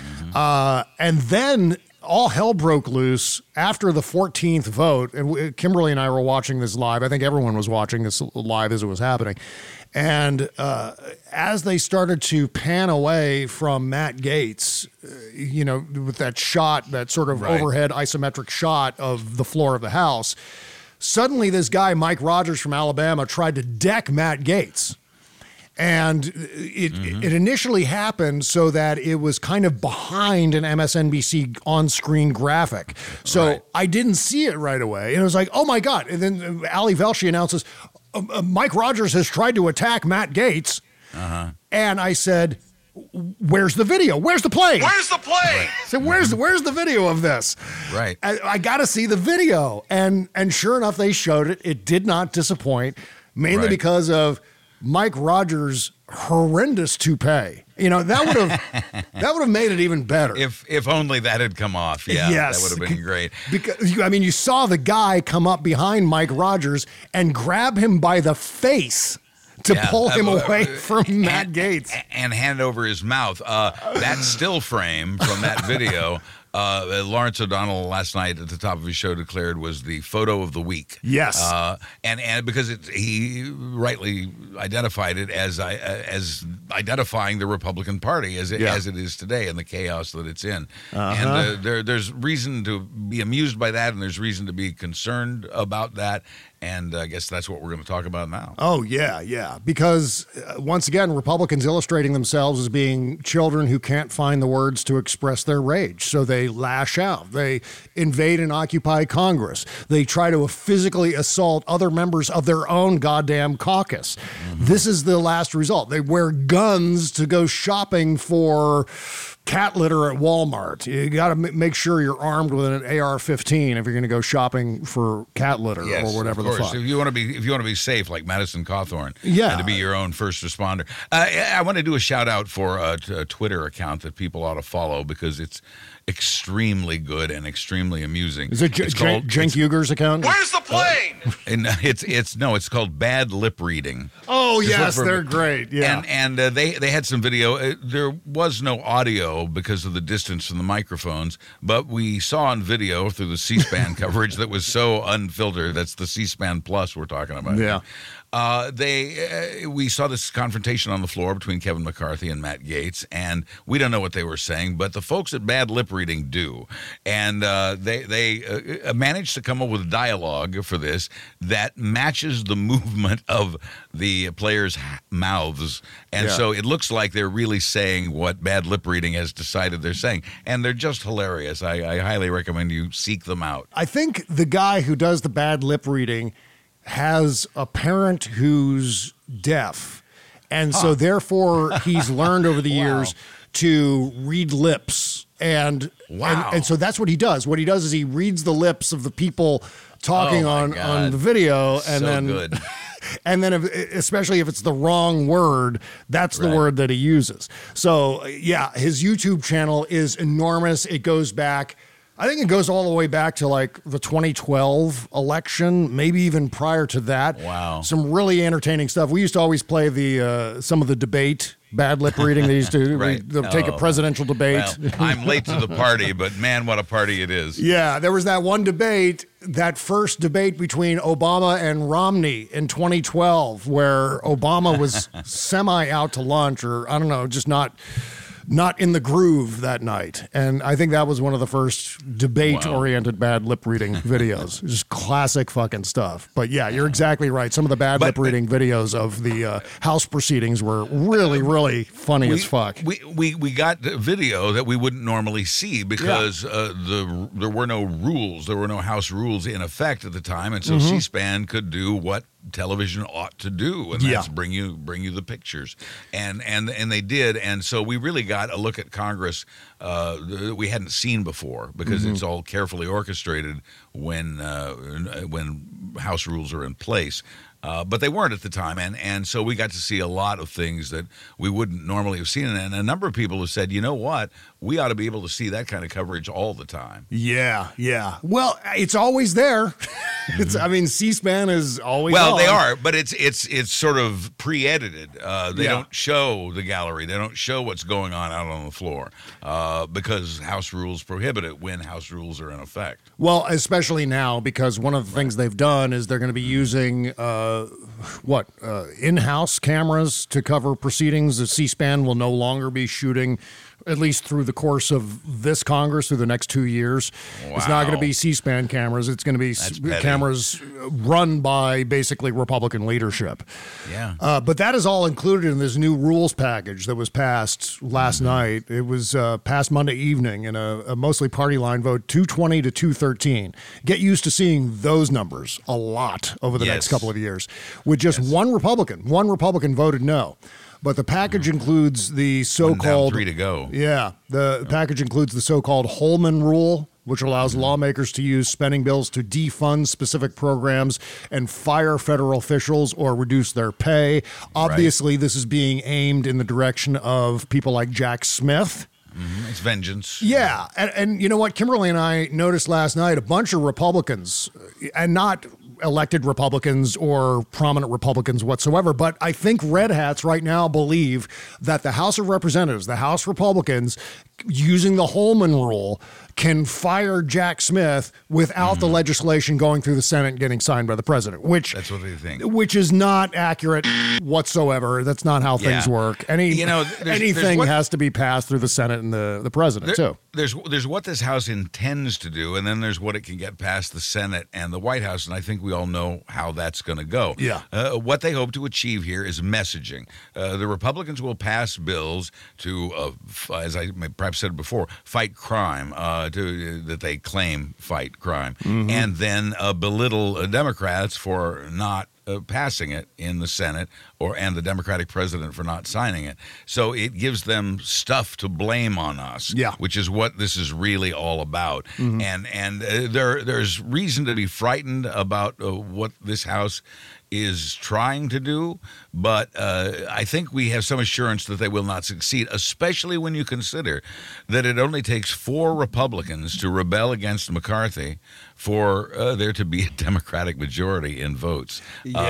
And then all hell broke loose after the 14th vote. And Kimberly and I were watching this live. I think everyone was watching this live as it was happening. And as they started to pan away from Matt Gaetz, you know, with that shot, that sort of overhead isometric shot of the floor of the House, suddenly this guy, Mike Rogers from Alabama, tried to deck Matt Gaetz. And it initially happened so that it was kind of behind an MSNBC on-screen graphic. So I didn't see it right away. And it was like, oh, my God. And then Ali Velshi announces, Mike Rogers has tried to attack Matt Gaetz. And I said, where's the video? Where's the play? Where's the play? I said, where's the video of this? Right. I got to see the video. And sure enough, they showed it. It did not disappoint, mainly because of Mike Rogers' horrendous toupee. You know, that would have made it even better. If only that had come off. Yeah, yes. That would have been great. Because, I mean, you saw the guy come up behind Mike Rogers and grab him by the face to pull him away from Matt Gaetz. And hand over his mouth. That still frame from that video, Lawrence O'Donnell last night at the top of his show declared was the photo of the week. Yes. And because he rightly identified it as identifying the Republican Party as it is today and the chaos that it's in. And there's reason to be amused by that, and there's reason to be concerned about that. And I guess that's what we're going to talk about now. Oh, yeah. Because once again, Republicans illustrating themselves as being children who can't find the words to express their rage. So they lash out. They invade and occupy Congress. They try to physically assault other members of their own goddamn caucus. This is the last result. They wear guns to go shopping for cat litter at Walmart. You got to make sure you're armed with an AR-15 if you're going to go shopping for cat litter or whatever the fuck. If you want to be safe, like Madison Cawthorn, and to be your own first responder. I want to do a shout out for a Twitter account that people ought to follow because it's extremely good and extremely amusing. Is it Cenk Uger's account? Where's the plane? And it's called Bad Lip Reading. Oh yes, they're great. Yeah, and they had some video. There was no audio because of the distance from the microphones, but we saw on video through the C-SPAN coverage that was so unfiltered. That's the C-SPAN Plus we're talking about. Yeah. We saw this confrontation on the floor between Kevin McCarthy and Matt Gaetz, and we don't know what they were saying, but the folks at Bad Lip Reading do, and they managed to come up with a dialogue for this that matches the movement of the players' mouths, and so it looks like they're really saying what Bad Lip Reading has decided they're saying, and they're just hilarious. I highly recommend you seek them out. I think the guy who does the Bad Lip Reading has a parent who's deaf. And so therefore he's learned over the years to read lips. And so that's what he does. What he does is he reads the lips of the people talking on the video. And good. And then especially if it's the wrong word, that's the word that he uses. So yeah, his YouTube channel is enormous. It goes back, I think it goes all the way back to like the 2012 election, maybe even prior to that. Wow. Some really entertaining stuff. We used to always play some of the debate bad lip reading they used to Right. they'll take a presidential debate. Well, I'm late to the party, but man, what a party it is. Yeah, there was that one debate, that first debate between Obama and Romney in 2012, where Obama was semi out to lunch, or I don't know, just not in the groove that night. And I think that was one of the first debate-oriented bad lip reading videos. Just classic fucking stuff. But yeah, you're exactly right. Some of the bad lip reading videos of the House proceedings were really, really funny as fuck. We got the video that we wouldn't normally see because there were no rules. There were no House rules in effect at the time. And so C-SPAN could do what television ought to do, and that's bring you the pictures, and they did, and so we really got a look at Congress that we hadn't seen before, because it's all carefully orchestrated when House rules are in place. But they weren't at the time, and so we got to see a lot of things that we wouldn't normally have seen. And a number of people have said, you know what, we ought to be able to see that kind of coverage all the time. Yeah. Well, it's always there. I mean, C-SPAN is always on. They are, but it's sort of pre-edited. They don't show the gallery. They don't show what's going on out on the floor because House rules prohibit it when House rules are in effect. Well, especially now, because one of the things they've done is they're going to be using in-house cameras to cover proceedings. The C-SPAN will no longer be shooting, at least through the course of this Congress, through the next 2 years. Wow. It's not going to be C-SPAN cameras. It's going to be cameras run by basically Republican leadership. Yeah. But that is all included in this new rules package that was passed last night. It was passed Monday evening in a mostly party line vote, 220 to 213. Get used to seeing those numbers a lot over the next couple of years. With just one Republican voted no. But the package includes the so-called 3 to go. Yeah, the package includes the so-called Holman Rule, which allows lawmakers to use spending bills to defund specific programs and fire federal officials or reduce their pay. Obviously, this is being aimed in the direction of people like Jack Smith. It's vengeance. Yeah, and you know what? Kimberly and I noticed last night a bunch of Republicans, and not elected Republicans or prominent Republicans whatsoever, but I think red hats right now believe that the House of Representatives, the House Republicans, using the Holman Rule, can fire Jack Smith without the legislation going through the Senate and getting signed by the president, that's what they think. Which is not accurate whatsoever. That's not how things work. Anything has to be passed through the Senate and the president, too. There's what this House intends to do, and then there's what it can get past the Senate and the White House, and I think we all know how that's going to go. Yeah. What they hope to achieve here is messaging. The Republicans will pass bills to, as I perhaps said before, fight crime, that they claim fight crime, and then belittle Democrats for not passing it in the Senate, and the Democratic president for not signing it. So it gives them stuff to blame on us, which is what this is really all about. And there's reason to be frightened about what this House is trying to do, but I think we have some assurance that they will not succeed, especially when you consider that it only takes 4 Republicans to rebel against McCarthy for there to be a Democratic majority in votes.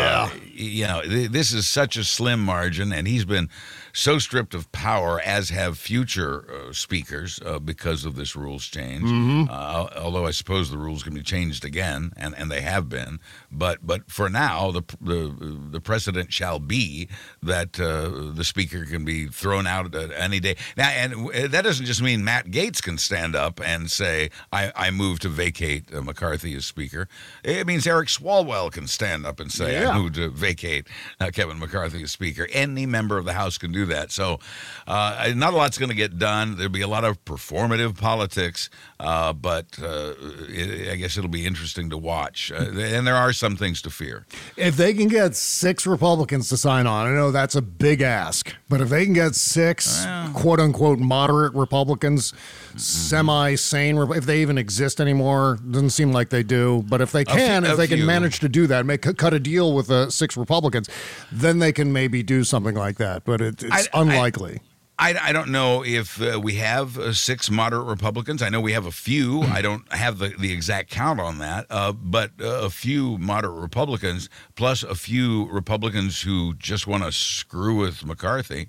This is such a slim margin, and he's been so stripped of power, as have future speakers, because of this rules change. Although I suppose the rules can be changed again, and they have been. But for now, the precedent shall be that the speaker can be thrown out any day. Now, and that doesn't just mean Matt Gaetz can stand up and say, I move to vacate McCarthy as speaker. It means Eric Swalwell can stand up and say, I move to vacate Kevin McCarthy as speaker. Any member of the House can do that. So not a lot's going to get done. There'll be a lot of performative politics, but I guess it'll be interesting to watch. And there are some things to fear. If they can get 6 Republicans to sign on, I know that's a big ask, but if they can get 6 quote-unquote moderate Republicans, semi-sane, if they even exist anymore, doesn't seem like they do, but if they can, if they can manage to do that, cut a deal with 6 Republicans, then they can maybe do something like that, but it's unlikely. I don't know if we have 6 moderate Republicans. I know we have a few. I don't have the exact count on that, but a few moderate Republicans, plus a few Republicans who just want to screw with McCarthy,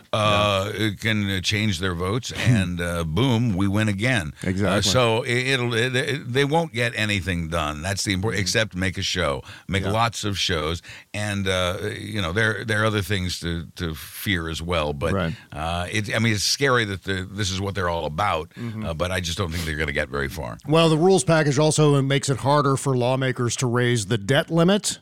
can change their votes, and boom, we win again. Exactly. So they won't get anything done. That's the important, except make a show, make lots of shows, and there are other things to fear as well. But it's scary that this is what they're all about. But I just don't think they're going to get very far. Well, the rules package also makes it harder for lawmakers to raise the debt limit.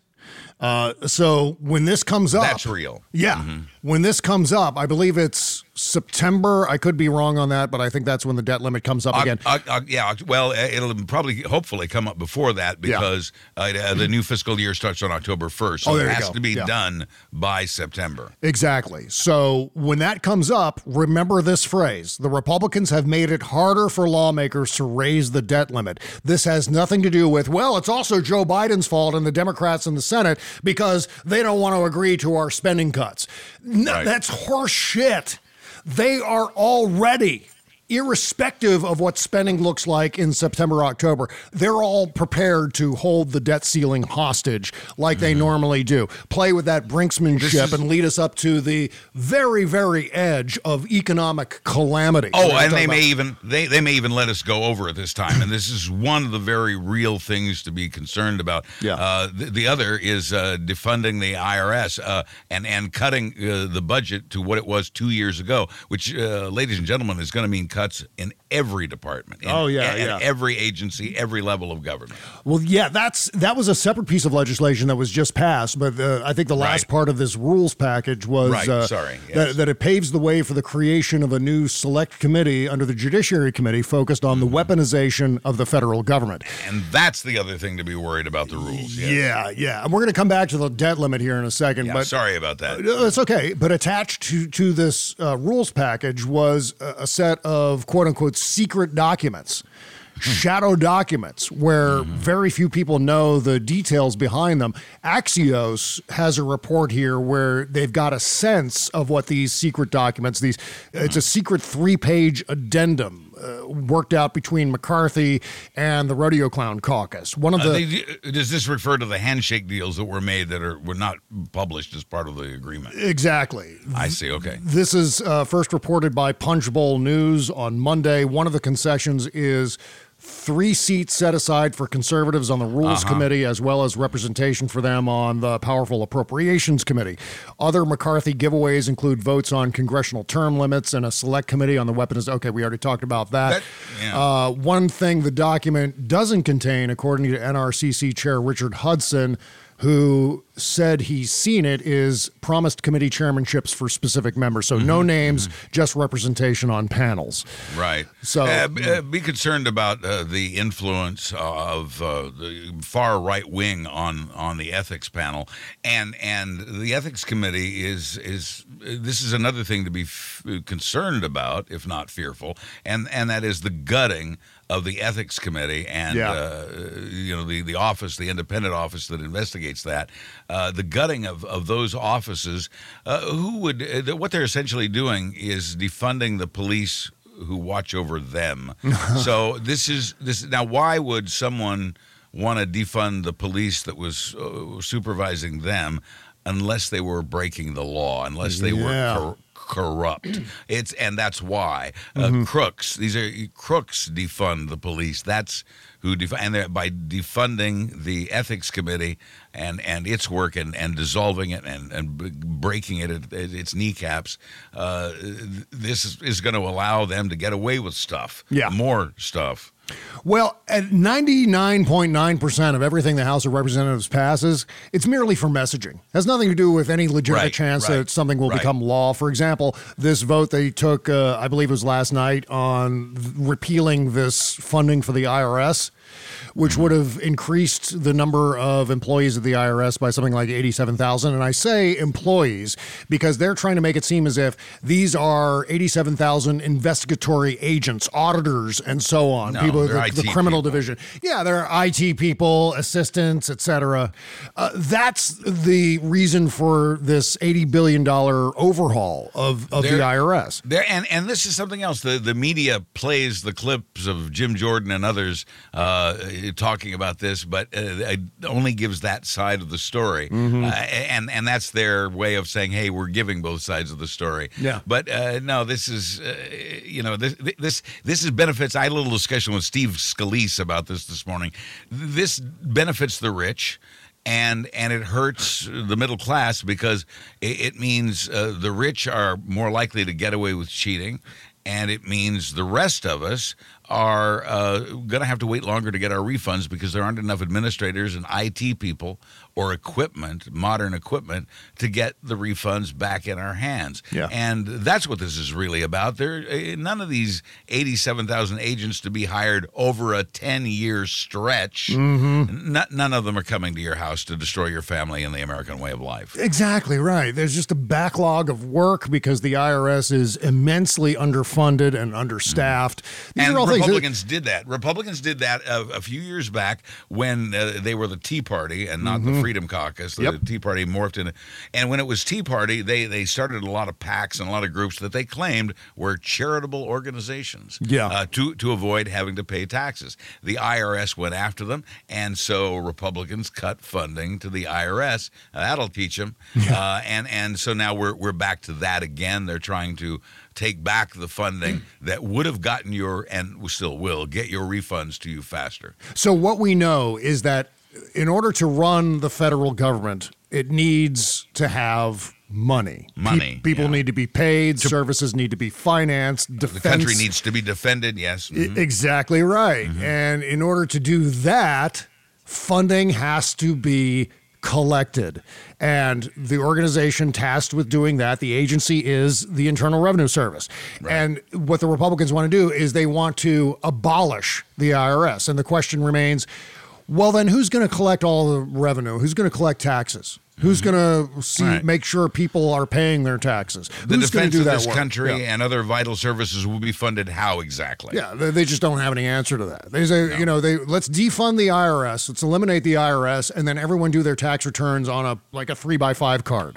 So when this comes up, that's real. Yeah. When this comes up, I believe it's September. I could be wrong on that, but I think that's when the debt limit comes up again. Well, it'll hopefully come up before that because the new fiscal year starts on October 1st. So it has to be done by September. Exactly. So when that comes up, remember this phrase. The Republicans have made it harder for lawmakers to raise the debt limit. This has nothing to do with, well, it's also Joe Biden's fault and the Democrats in the Senate because they don't want to agree to our spending cuts. No, that's horse shit. They are already, irrespective of what spending looks like in September, October, they're all prepared to hold the debt ceiling hostage like they normally do. Play with that brinksmanship and lead us up to the very, very edge of economic calamity. Oh, and they may even let us go over it this time. And this is one of the very real things to be concerned about. The other is defunding the IRS and cutting the budget to what it was 2 years ago, which, ladies and gentlemen, is going to mean cuts in every department, in every agency, every level of government. Well, that was a separate piece of legislation that was just passed, but I think the last part of this rules package was that it paves the way for the creation of a new select committee under the Judiciary Committee focused on the weaponization of the federal government. And that's the other thing to be worried about the rules. Yeah. And we're going to come back to the debt limit here in a second. But sorry about that. It's okay. But attached to this rules package was a set of quote-unquote secret documents, shadow documents, where very few people know the details behind them. Axios has a report here where they've got a sense of what these secret documents, it's a secret 3-page addendum worked out between McCarthy and the Rodeo Clown Caucus. One of does this refer to the handshake deals that were made that were not published as part of the agreement? Exactly. I see. Okay. This is first reported by Punchbowl News on Monday. One of the concessions is 3 seats set aside for conservatives on the Rules Committee, as well as representation for them on the powerful Appropriations Committee. Other McCarthy giveaways include votes on congressional term limits and a select committee on the weapons. Okay, we already talked about that. One thing the document doesn't contain, according to NRCC Chair Richard Hudson, who said he's seen it, is promised committee chairmanships for specific members. So no names, just representation on panels. Right. So be concerned about the influence of the far right wing on the ethics panel, and the ethics committee is this is another thing to be concerned about, if not fearful, and that is the gutting of the ethics committee and the office, the independent office that investigates that, the gutting of those offices, what they're essentially doing is defunding the police who watch over them. So this now. Why would someone want to defund the police that was supervising them unless they were breaking the law, unless they were corrupt? And that's why crooks. These are crooks defund the police. That's who and by defunding the ethics committee and its work and dissolving it and breaking it at its kneecaps, this is going to allow them to get away with stuff. More stuff. Well, at 99.9% of everything the House of Representatives passes, it's merely for messaging. It has nothing to do with any legitimate chance that something will become law. For example, this vote they took, I believe it was last night, on repealing this funding for the IRS, which would have increased the number of employees of the IRS by something like 87,000. And I say employees because they're trying to make it seem as if these are 87,000 investigatory agents, auditors, and so on. people, they're the IT criminal people. division. Yeah, there are IT people, assistants, etc. That's the reason for this $80 billion overhaul of the IRS. And this is something else. The media plays the clips of Jim Jordan and others talking about this, but it only gives that side of the story. And that's their way of saying, hey, we're giving both sides of the story. Yeah. But no, this is, this is benefits. I had a little discussion with Steve Scalise about this morning. This benefits the rich. And it hurts the middle class because it means the rich are more likely to get away with cheating, and it means the rest of us are going to have to wait longer to get our refunds because there aren't enough administrators and IT people or equipment, modern equipment, to get the refunds back in our hands. Yeah. And that's what this is really about. None of these 87,000 agents to be hired over a 10-year stretch, none of them are coming to your house to destroy your family and the American way of life. Exactly right. There's just a backlog of work because the IRS is immensely underfunded and understaffed. These And are all things Republicans did that. Republicans did that a few years back when they were the Tea Party and not the Freedom Caucus. The Tea Party morphed into, and when it was Tea Party, they started a lot of PACs and a lot of groups that they claimed were charitable organizations. To avoid having to pay taxes. The IRS went after them, and so Republicans cut funding to the IRS. That'll teach them. And so now we're back to that again. They're trying to take back the funding that would have gotten and still will get your refunds to you faster. So what we know is that in order to run the federal government, it needs to have money. People need to be paid. Services need to be financed. Defense. The country needs to be defended, yes. Exactly right. And in order to do that, funding has to be collected. And the organization tasked with doing that, the agency, is the Internal Revenue Service. Right. And what the Republicans want to do is they want to abolish the IRS. And the question remains, well, then who's going to collect all the revenue? Who's going to collect taxes? Who's going to make sure people are paying their taxes? The Who's going defense to do of that this work? country and other vital services will be funded how exactly? Yeah, they just don't have any answer to that. They say, let's defund the IRS, let's eliminate the IRS, and then everyone do their tax returns on a 3x5 card.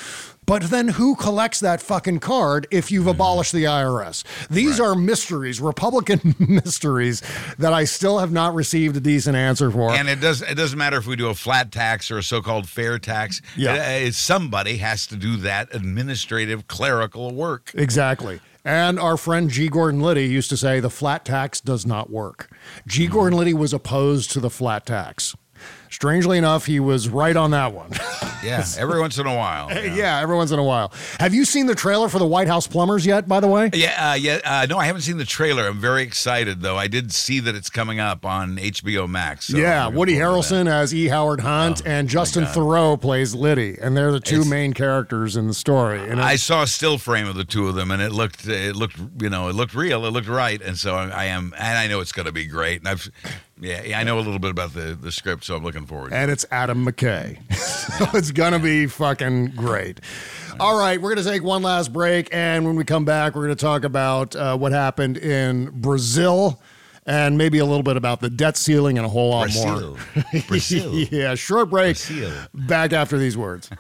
But then who collects that fucking card if you've abolished the IRS? These are mysteries, Republican mysteries, that I still have not received a decent answer for. And it doesn't matter if we do a flat tax or a so-called fair tax. Somebody has to do that administrative, clerical work. Exactly. And our friend G. Gordon Liddy used to say the flat tax does not work. G. Gordon Liddy was opposed to the flat tax. Strangely enough, he was right on that one. Yeah, every once in a while. Yeah, every once in a while. Have you seen the trailer for the White House Plumbers yet, by the way? No, I haven't seen the trailer. I'm very excited, though. I did see that it's coming up on HBO Max. So Woody Harrelson as E. Howard Hunt, and Justin Theroux plays Liddy, and they're the two main characters in the story. And I saw a still frame of the two of them, and it looked real. It looked right, and so I know it's going to be great. And I know a little bit about the script, so I'm looking forward to it. And it's Adam McKay. So it's going to be fucking great. All right, we're going to take one last break, and when we come back, we're going to talk about what happened in Brazil and maybe a little bit about the debt ceiling and a whole lot more. Brazil. Yeah, short break. Brazil. Back after these words.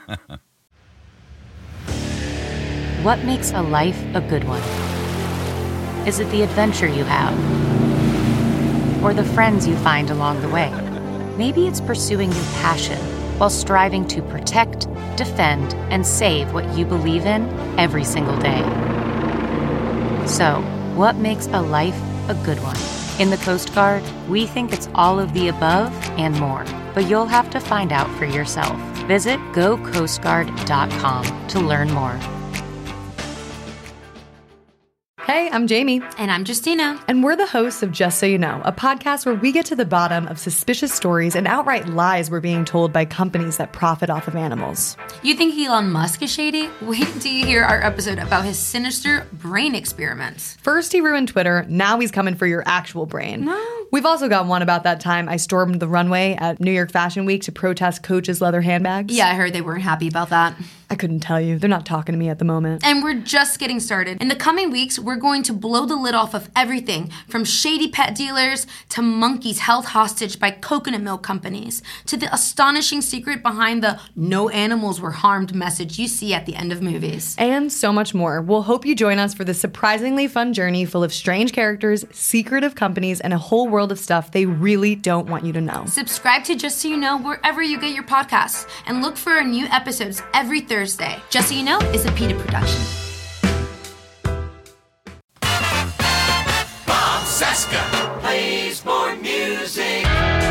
What makes a life a good one? Is it the adventure you have? Or the friends you find along the way? Maybe it's pursuing your passion while striving to protect, defend, and save what you believe in every single day. So, what makes a life a good one? In the Coast Guard, we think it's all of the above and more, but you'll have to find out for yourself. Visit gocoastguard.com to learn more. Hey, I'm Jamie. And I'm Justina. And we're the hosts of Just So You Know, a podcast where we get to the bottom of suspicious stories and outright lies we're being told by companies that profit off of animals. You think Elon Musk is shady? Wait until you hear our episode about his sinister brain experiments. First he ruined Twitter, now he's coming for your actual brain. No. We've also got one about that time I stormed the runway at New York Fashion Week to protest Coach's leather handbags. Yeah, I heard they weren't happy about that. I couldn't tell you. They're not talking to me at the moment. And we're just getting started. In the coming weeks, we're going to blow the lid off of everything from shady pet dealers to monkeys held hostage by coconut milk companies to the astonishing secret behind the no animals were harmed message you see at the end of movies. And so much more. We'll hope you join us for this surprisingly fun journey full of strange characters, secretive companies, and a whole world of stuff they really don't want you to know. Subscribe to Just So You Know wherever you get your podcasts and look for our new episodes every Thursday. Just So You Know is a PETA production. Bob Cesca plays more music.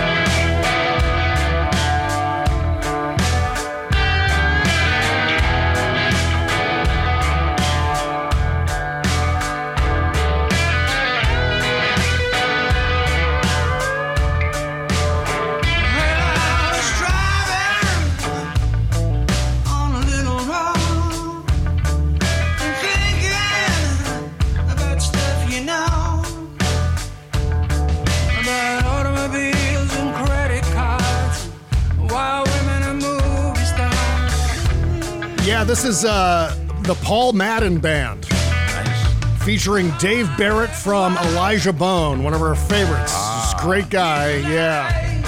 Yeah, this is the Paul Madden Band. Nice. Featuring Dave Barrett from Elijah Bone, one of our favorites. This great guy, yeah.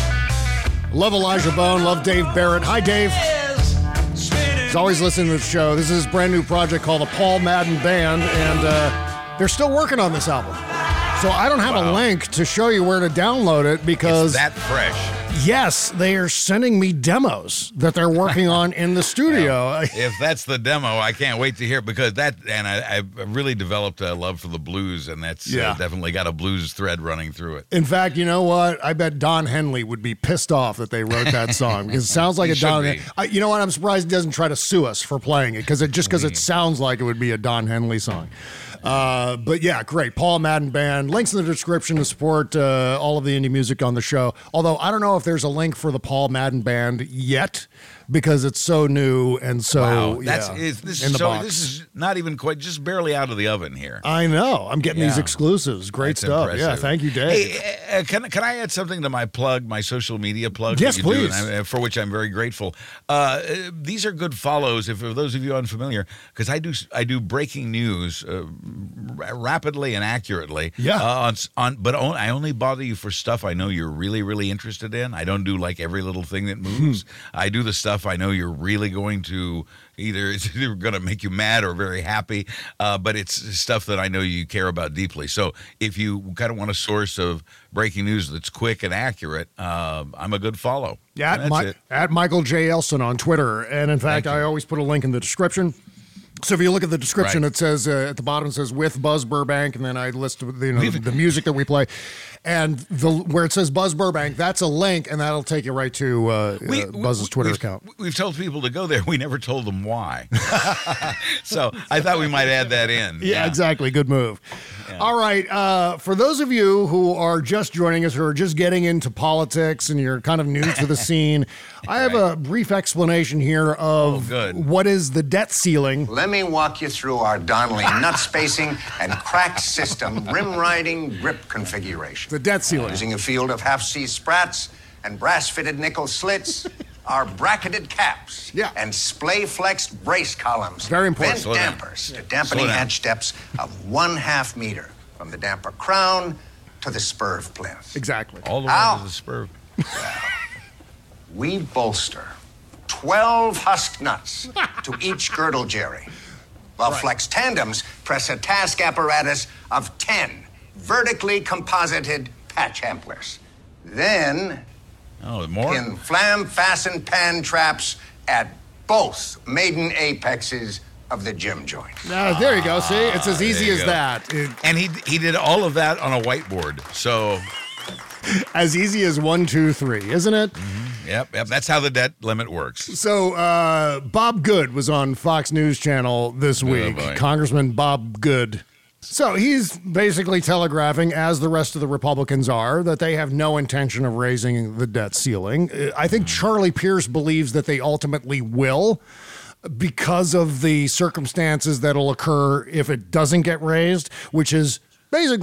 Love Elijah Bone, love Dave Barrett. Hi, Dave. He's always listening to the show. This is his brand new project called the Paul Madden Band, and they're still working on this album. So I don't have a link to show you where to download it because... It's that fresh. Yes, they are sending me demos that they're working on in the studio. Well, if that's the demo, I can't wait to hear it because I really developed a love for the blues, and that's definitely got a blues thread running through it. In fact, you know what? I bet Don Henley would be pissed off that they wrote that song because it sounds like a Don Henley. You know what? I'm surprised he doesn't try to sue us for playing it because it sounds like it would be a Don Henley song. But yeah, great. Paul Madden Band. Links in the description to support all of the indie music on the show. Although I don't know if there's a link for the Paul Madden Band yet because it's so new and so this is not even quite, just barely out of the oven here. I know. I'm getting these exclusives. Great stuff. Impressive. Yeah, thank you, Dave. Hey, can I add something to my plug, my social media plug? Yes, that you please. Do, for which I'm very grateful. These are good follows, if for those of you unfamiliar, because I do breaking news rapidly and accurately. Yeah. I only bother you for stuff I know you're really, really interested in. I don't do like every little thing that moves. I do the stuff I know you're really going to it's either going to make you mad or very happy, but it's stuff that I know you care about deeply. So if you kind of want a source of breaking news that's quick and accurate, I'm a good follow. Yeah, at Michael J. Elson on Twitter. And in fact, I always put a link in the description. So if you look at the description, it says at the bottom, it says with Buzz Burbank, and then I list the music that we play. And where it says Buzz Burbank, that's a link, and that'll take you right to Buzz's Twitter account. We've told people to go there. We never told them why. So I thought we might add that in. Yeah, exactly. Good move. Yeah. All right. For those of you who are just joining us, who are just getting into politics and you're kind of new to the scene, I have a brief explanation here of what is the debt ceiling. Let me walk you through our Donnelly nut spacing and crack system rim riding grip configuration. The debt ceiling. Using a field of half-C sprats and brass-fitted nickel slits, our bracketed caps and splay-flexed brace columns. Very important. Vent dampers to dampening hatch depths of 1/2 meter from the damper crown to the spurve plinth. Exactly. All the way to the spurve. We bolster 12 husk nuts to each girdle jerry, while Flex Tandems press a task apparatus of 10 vertically composited patch amplers. Then, in flam-fastened pan traps at both maiden apexes of the gym joint. There you go. See, it's as easy as that. And he did all of that on a whiteboard. So as easy as 1, 2, 3, isn't it? Mm-hmm. Yep. That's how the debt limit works. So Bob Good was on Fox News Channel this week. Congressman Bob Good. So he's basically telegraphing, as the rest of the Republicans are, that they have no intention of raising the debt ceiling. I think Charlie Pierce believes that they ultimately will because of the circumstances that'll occur if it doesn't get raised, which is basically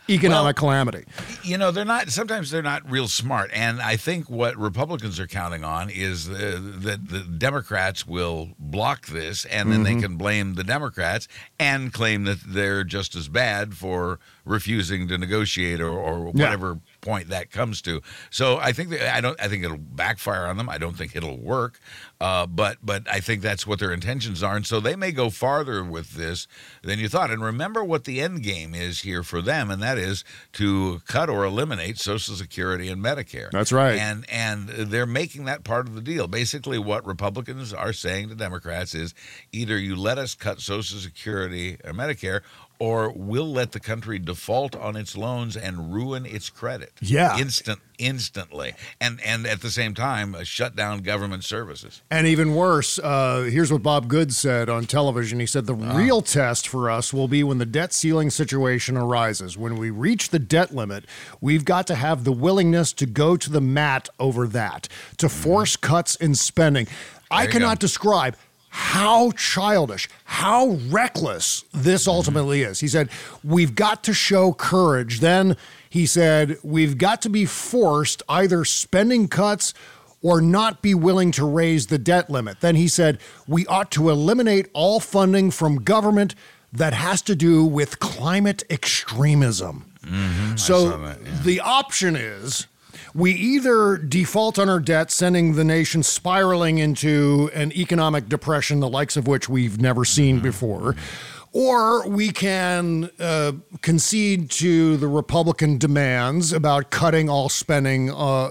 economic calamity. You know, sometimes they're not real smart. And I think what Republicans are counting on is that the Democrats will block this, and then they can blame the Democrats and claim that they're just as bad for refusing to negotiate or whatever point that comes to. So I think I think it'll backfire on them. I don't think it'll work. But I think that's what their intentions are. And so they may go farther with this than you thought. And remember what the end game is here for them, and that is to cut or eliminate Social Security and Medicare. That's right. And they're making that part of the deal. Basically, what Republicans are saying to Democrats is either you let us cut Social Security or Medicare, or we'll let the country default on its loans and ruin its credit. Yeah. Instantly. And at the same time, shut down government services. And even worse, here's what Bob Good said on television. He said, the real test for us will be when the debt ceiling situation arises. When we reach the debt limit, we've got to have the willingness to go to the mat over that, to force cuts in spending. I cannot describe how childish, how reckless this ultimately is. He said, we've got to show courage. Then he said, we've got to be forced either spending cuts or not be willing to raise the debt limit. Then he said, we ought to eliminate all funding from government that has to do with climate extremism. So the option is, we either default on our debt, sending the nation spiraling into an economic depression, the likes of which we've never seen before, or we can concede to the Republican demands about cutting all spending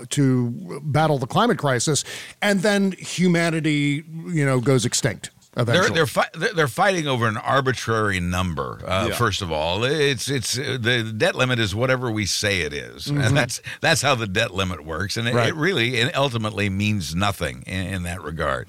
to battle the climate crisis, and then humanity, goes extinct. They're fighting over an arbitrary number. First of all, it's the debt limit is whatever we say it is, and that's how the debt limit works, and it really and ultimately means nothing in that regard.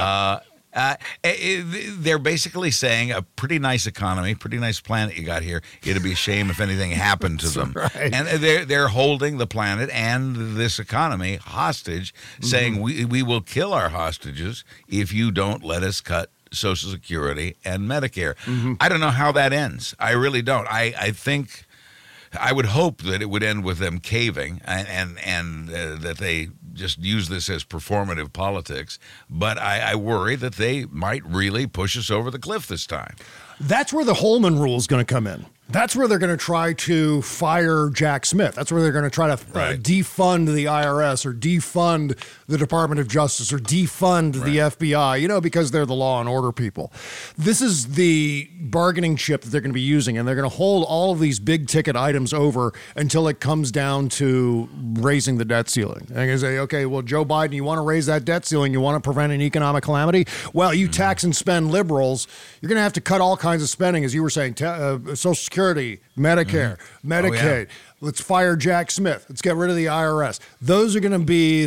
They're basically saying a pretty nice economy, pretty nice planet you got here. It'd be a shame if anything happened to them. And they're holding the planet and this economy hostage, saying we will kill our hostages if you don't let us cut Social Security and Medicare. I don't know how that ends. I really don't. I think I would hope that it would end with them caving and that they just use this as performative politics. But I worry that they might really push us over the cliff this time. That's where the Holman rule is going to come in. That's where they're going to try to fire Jack Smith. That's where they're going to try to defund the IRS or defund the Department of Justice or defund the FBI, because they're the law and order people. This is the bargaining chip that they're going to be using, and they're going to hold all of these big ticket items over until it comes down to raising the debt ceiling. And they say, okay, well, Joe Biden, you want to raise that debt ceiling? You want to prevent an economic calamity? Well, you tax and spend liberals. You're going to have to cut all kinds of spending, as you were saying, Social Security, Medicare, Medicaid. Let's fire Jack Smith. Let's get rid of the IRS. Those are going to be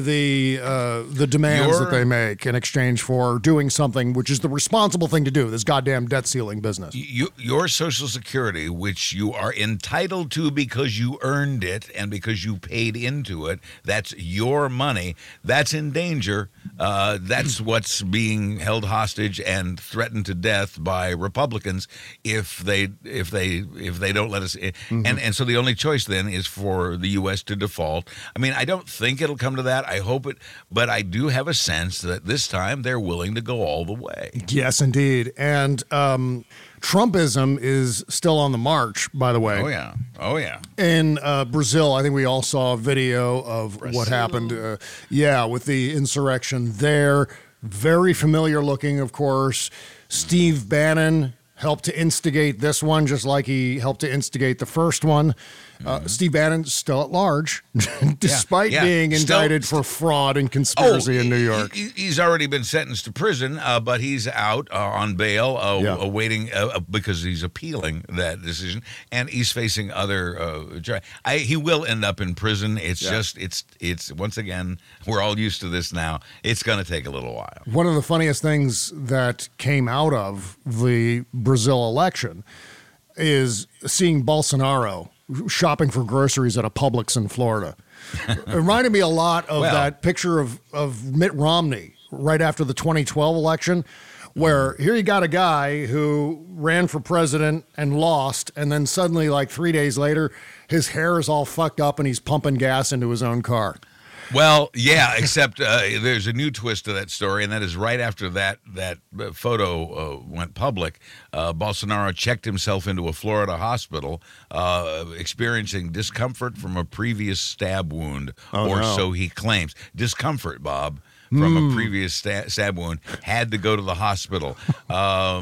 the demands that they make in exchange for doing something which is the responsible thing to do, this goddamn debt ceiling business. Your Social Security, which you are entitled to because you earned it and because you paid into it, that's your money. That's in danger. That's what's being held hostage and threatened to death by Republicans if they don't let us in. And so the only choice then is for the U.S. to default. I mean, I don't think it'll come to that. I hope it, but I do have a sense that this time they're willing to go all the way. Yes, indeed. And Trumpism is still on the march, by the way. Oh, yeah. In Brazil, I think we all saw a video of what happened, with the insurrection there. Very familiar looking, of course. Steve Bannon helped to instigate this one, just like he helped to instigate the first one. Steve Bannon still at large, despite being indicted for fraud and conspiracy in New York. He's already been sentenced to prison, but he's out on bail, awaiting because he's appealing that decision, and he's facing other. He will end up in prison. It's just it's once again, we're all used to this now. It's going to take a little while. One of the funniest things that came out of the Brazil election is seeing Bolsonaro shopping for groceries at a Publix in Florida. It reminded me a lot of that picture of Mitt Romney right after the 2012 election, where here you got a guy who ran for president and lost, and then suddenly, like 3 days later, his hair is all fucked up and he's pumping gas into his own car. Well, yeah, except there's a new twist to that story, and that is right after that photo went public, Bolsonaro checked himself into a Florida hospital, experiencing discomfort from a previous stab wound, so he claims. Discomfort, Bob. From a previous stab wound, had to go to the hospital right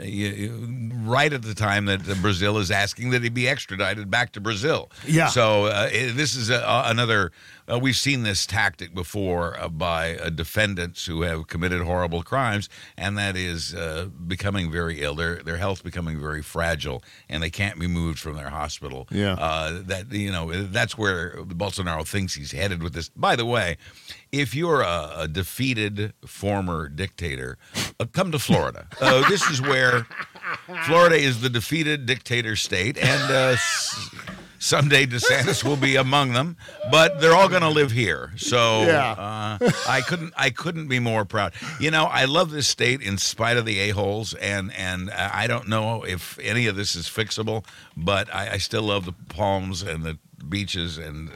at the time that Brazil is asking that he be extradited back to Brazil. Yeah. So this is another. We've seen this tactic before by defendants who have committed horrible crimes, and that is becoming very ill. Their health becoming very fragile, and they can't be moved from their hospital. Yeah. That's where Bolsonaro thinks he's headed with this. By the way, if you're a defeated former dictator, come to Florida. This is where Florida is the defeated dictator state, and someday DeSantis will be among them, but they're all going to live here. So I couldn't be more proud. I love this state in spite of the a-holes, and I don't know if any of this is fixable, but I still love the palms and the beaches, and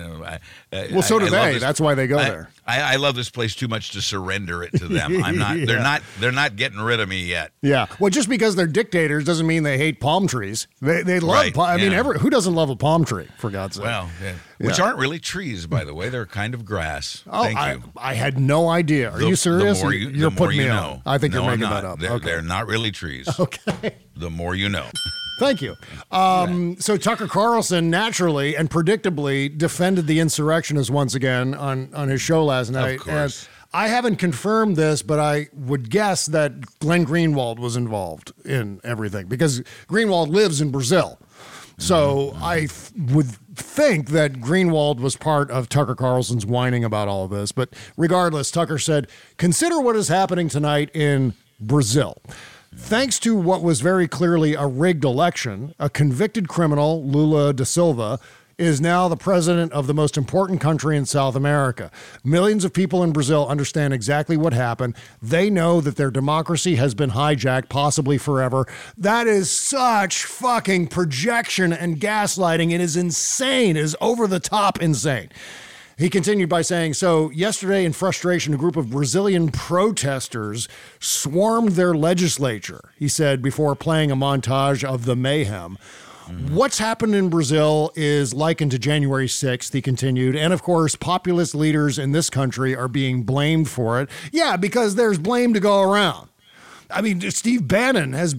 so do they. That's why they go there. I love this place too much to surrender it to them. I'm not. They're not getting rid of me yet. Yeah. Well, just because they're dictators doesn't mean they hate palm trees. They love. Right. Who doesn't love a palm tree? For God's sake. Well, which aren't really trees, by the way. They're kind of grass. Oh, Thank you. I had no idea. Are you serious? You're putting me know. on. I think you're making that up. They're not really trees. Okay. The more you know. Thank you. So Tucker Carlson naturally and predictably defended the insurrectionists once again on his show last night. Of course. And I haven't confirmed this, but I would guess that Glenn Greenwald was involved in everything because Greenwald lives in Brazil. So I would think that Greenwald was part of Tucker Carlson's whining about all of this. But regardless, Tucker said, consider what is happening tonight in Brazil. Thanks to what was very clearly a rigged election, a convicted criminal, Lula da Silva, is now the president of the most important country in South America. Millions of people in Brazil understand exactly what happened. They know that their democracy has been hijacked, possibly forever. That is such fucking projection and gaslighting. It is insane. It is over the top insane. He continued by saying, so yesterday in frustration, a group of Brazilian protesters swarmed their legislature, he said, before playing a montage of the mayhem. What's happened in Brazil is likened to January 6th, he continued. And of course, populist leaders in this country are being blamed for it. Yeah, because there's blame to go around. I mean, Steve Bannon his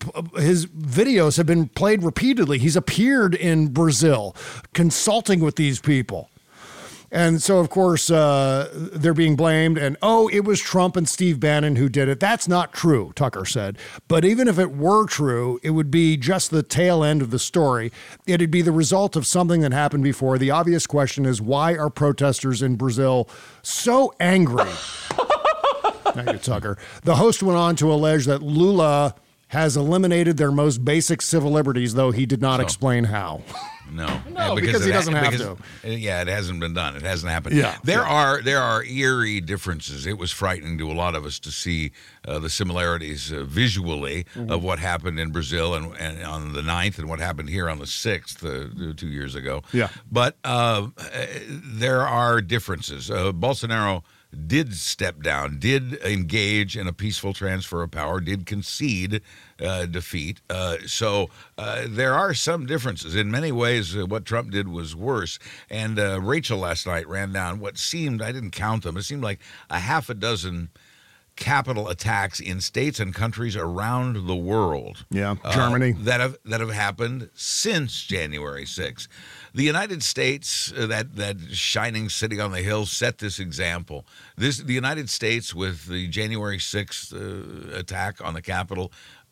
videos have been played repeatedly. He's appeared in Brazil consulting with these people. And so, of course, they're being blamed. And, it was Trump and Steve Bannon who did it. That's not true, Tucker said. But even if it were true, it would be just the tail end of the story. It'd be the result of something that happened before. The obvious question is, why are protesters in Brazil so angry? Thank you, Tucker. The host went on to allege that Lula has eliminated their most basic civil liberties, though he did not explain how. No, because he doesn't have to. Yeah, it hasn't been done. It hasn't happened. Yeah, there are eerie differences. It was frightening to a lot of us to see the similarities visually of what happened in Brazil and on the 9th and what happened here on the 6th 2 years ago. Yeah, but there are differences. Bolsonaro did step down, did engage in a peaceful transfer of power, did concede defeat. So there are some differences. In many ways, what Trump did was worse. And Rachel last night ran down what seemed, I didn't count them, it seemed like a half a dozen capital attacks in states and countries around the world. Yeah, Germany. That have happened since January 6th. The United States, that shining city on the hill, set this example. The United States, with the January 6th attack on the Capitol,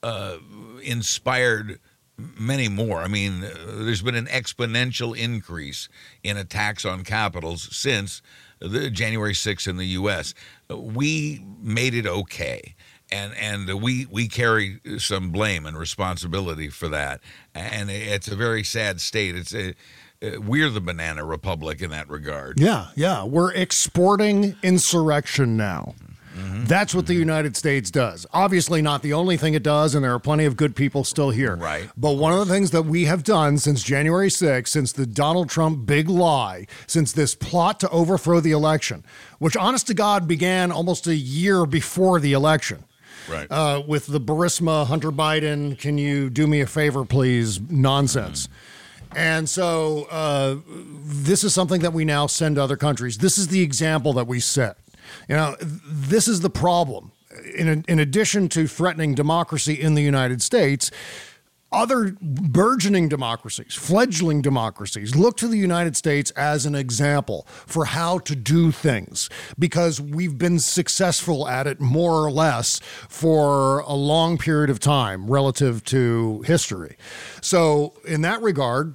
inspired many more. I mean, there's been an exponential increase in attacks on capitals since the January 6th in the U.S. We made it okay. And we carry some blame and responsibility for that. And it's a very sad state. We're the banana republic in that regard. Yeah. We're exporting insurrection now. That's what the United States does. Obviously not the only thing it does, and there are plenty of good people still here. Right. But one of the things that we have done since January 6th, since the Donald Trump big lie, since this plot to overthrow the election, which honest to God began almost a year before the election. Right. With the Burisma, Hunter Biden, can you do me a favor, please, nonsense. And so this is something that we now send to other countries. This is the example that we set. You know, this is the problem. In addition to threatening democracy in the United States, other burgeoning democracies, fledgling democracies, look to the United States as an example for how to do things because we've been successful at it more or less for a long period of time relative to history. So in that regard,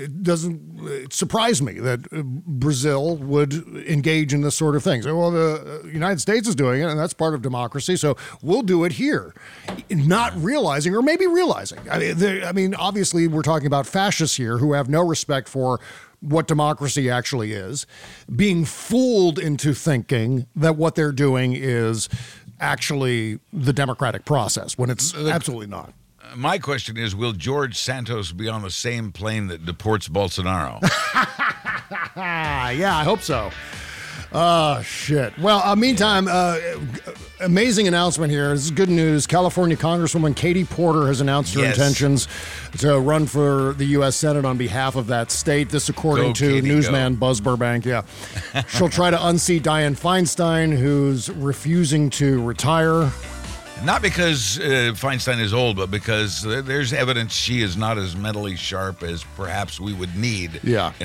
it surprised me that Brazil would engage in this sort of thing. So, well, the United States is doing it, and that's part of democracy, so we'll do it here. Not realizing, or maybe realizing, I mean, obviously, we're talking about fascists here who have no respect for what democracy actually is, being fooled into thinking that what they're doing is actually the democratic process when it's absolutely not. My question is, will George Santos be on the same plane that deports Bolsonaro? Yeah, I hope so. Oh, shit. Well, meantime, amazing announcement here. This is good news. California Congresswoman Katie Porter has announced her intentions to run for the U.S. Senate on behalf of that state. This according to Katie, newsman Buzz Burbank. Yeah. She'll try to unseat Dianne Feinstein, who's refusing to retire. Not because Feinstein is old, but because there's evidence she is not as mentally sharp as perhaps we would need in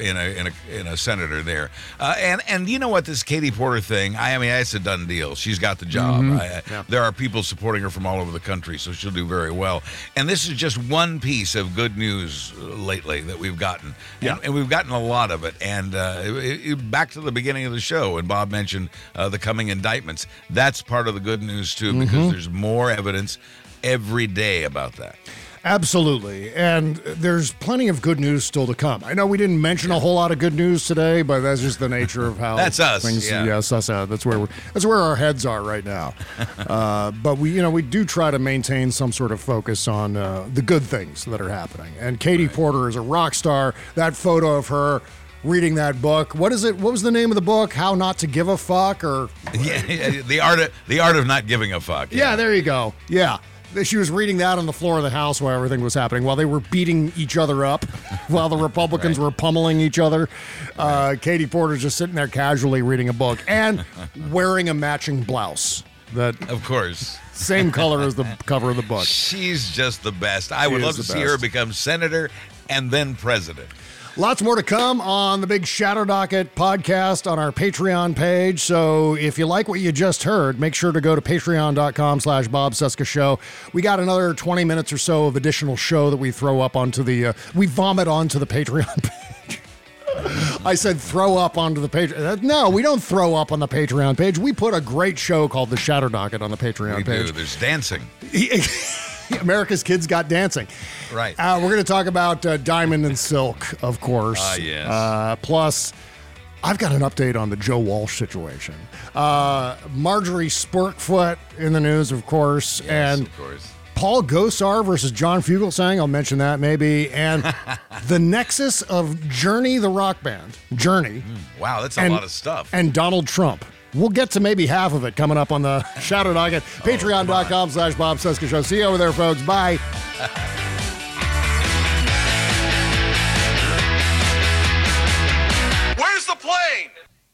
a senator there. And you know what, this Katie Porter thing, I mean, it's a done deal. She's got the job. There are people supporting her from all over the country, so she'll do very well. And this is just one piece of good news lately that we've gotten. And we've gotten a lot of it. And back to the beginning of the show, and Bob mentioned the coming indictments. That's part of the good news, too, because there's more evidence every day about that. Absolutely. And there's plenty of good news still to come. I know we didn't mention a whole lot of good news today, but that's just the nature of how that's us. Things, yeah. Yes, that's where our heads are right now. But we do try to maintain some sort of focus on the good things that are happening. And Katie Porter is a rock star. That photo of her reading that book. What is it? What was the name of the book? How Not to Give a Fuck, or the art of not giving a fuck. Yeah, there you go. Yeah. She was reading that on the floor of the House while everything was happening, while they were beating each other up, while the Republicans were pummeling each other. Katie Porter's just sitting there casually reading a book and wearing a matching blouse. That, of course, same color as the cover of the book. She's just the best. I would love to see her become senator and then president. Lots more to come on the Big Shadow Docket podcast on our Patreon page. So if you like what you just heard, make sure to go to patreon.com/Bob Cesca Show. We got another 20 minutes or so of additional show that we throw up onto we vomit onto the Patreon page. I said throw up onto the Patreon. No, we don't throw up on the Patreon page. We put a great show called The Shadow Docket on the Patreon page. We do. There's dancing. America's Kids Got Dancing. Right. We're going to talk about Diamond and Silk, of course. Yes. Plus, I've got an update on the Joe Walsh situation. Marjorie Sporkfoot in the news, of course. Yes, and of course. Paul Gosar versus John Fugelsang. I'll mention that maybe. And the nexus of Journey, the rock band. Journey. Wow, that's a lot of stuff. And Donald Trump. We'll get to maybe half of it coming up on the Shadow Docket. Patreon.com/Bob Cesca Show. See you over there, folks. Bye.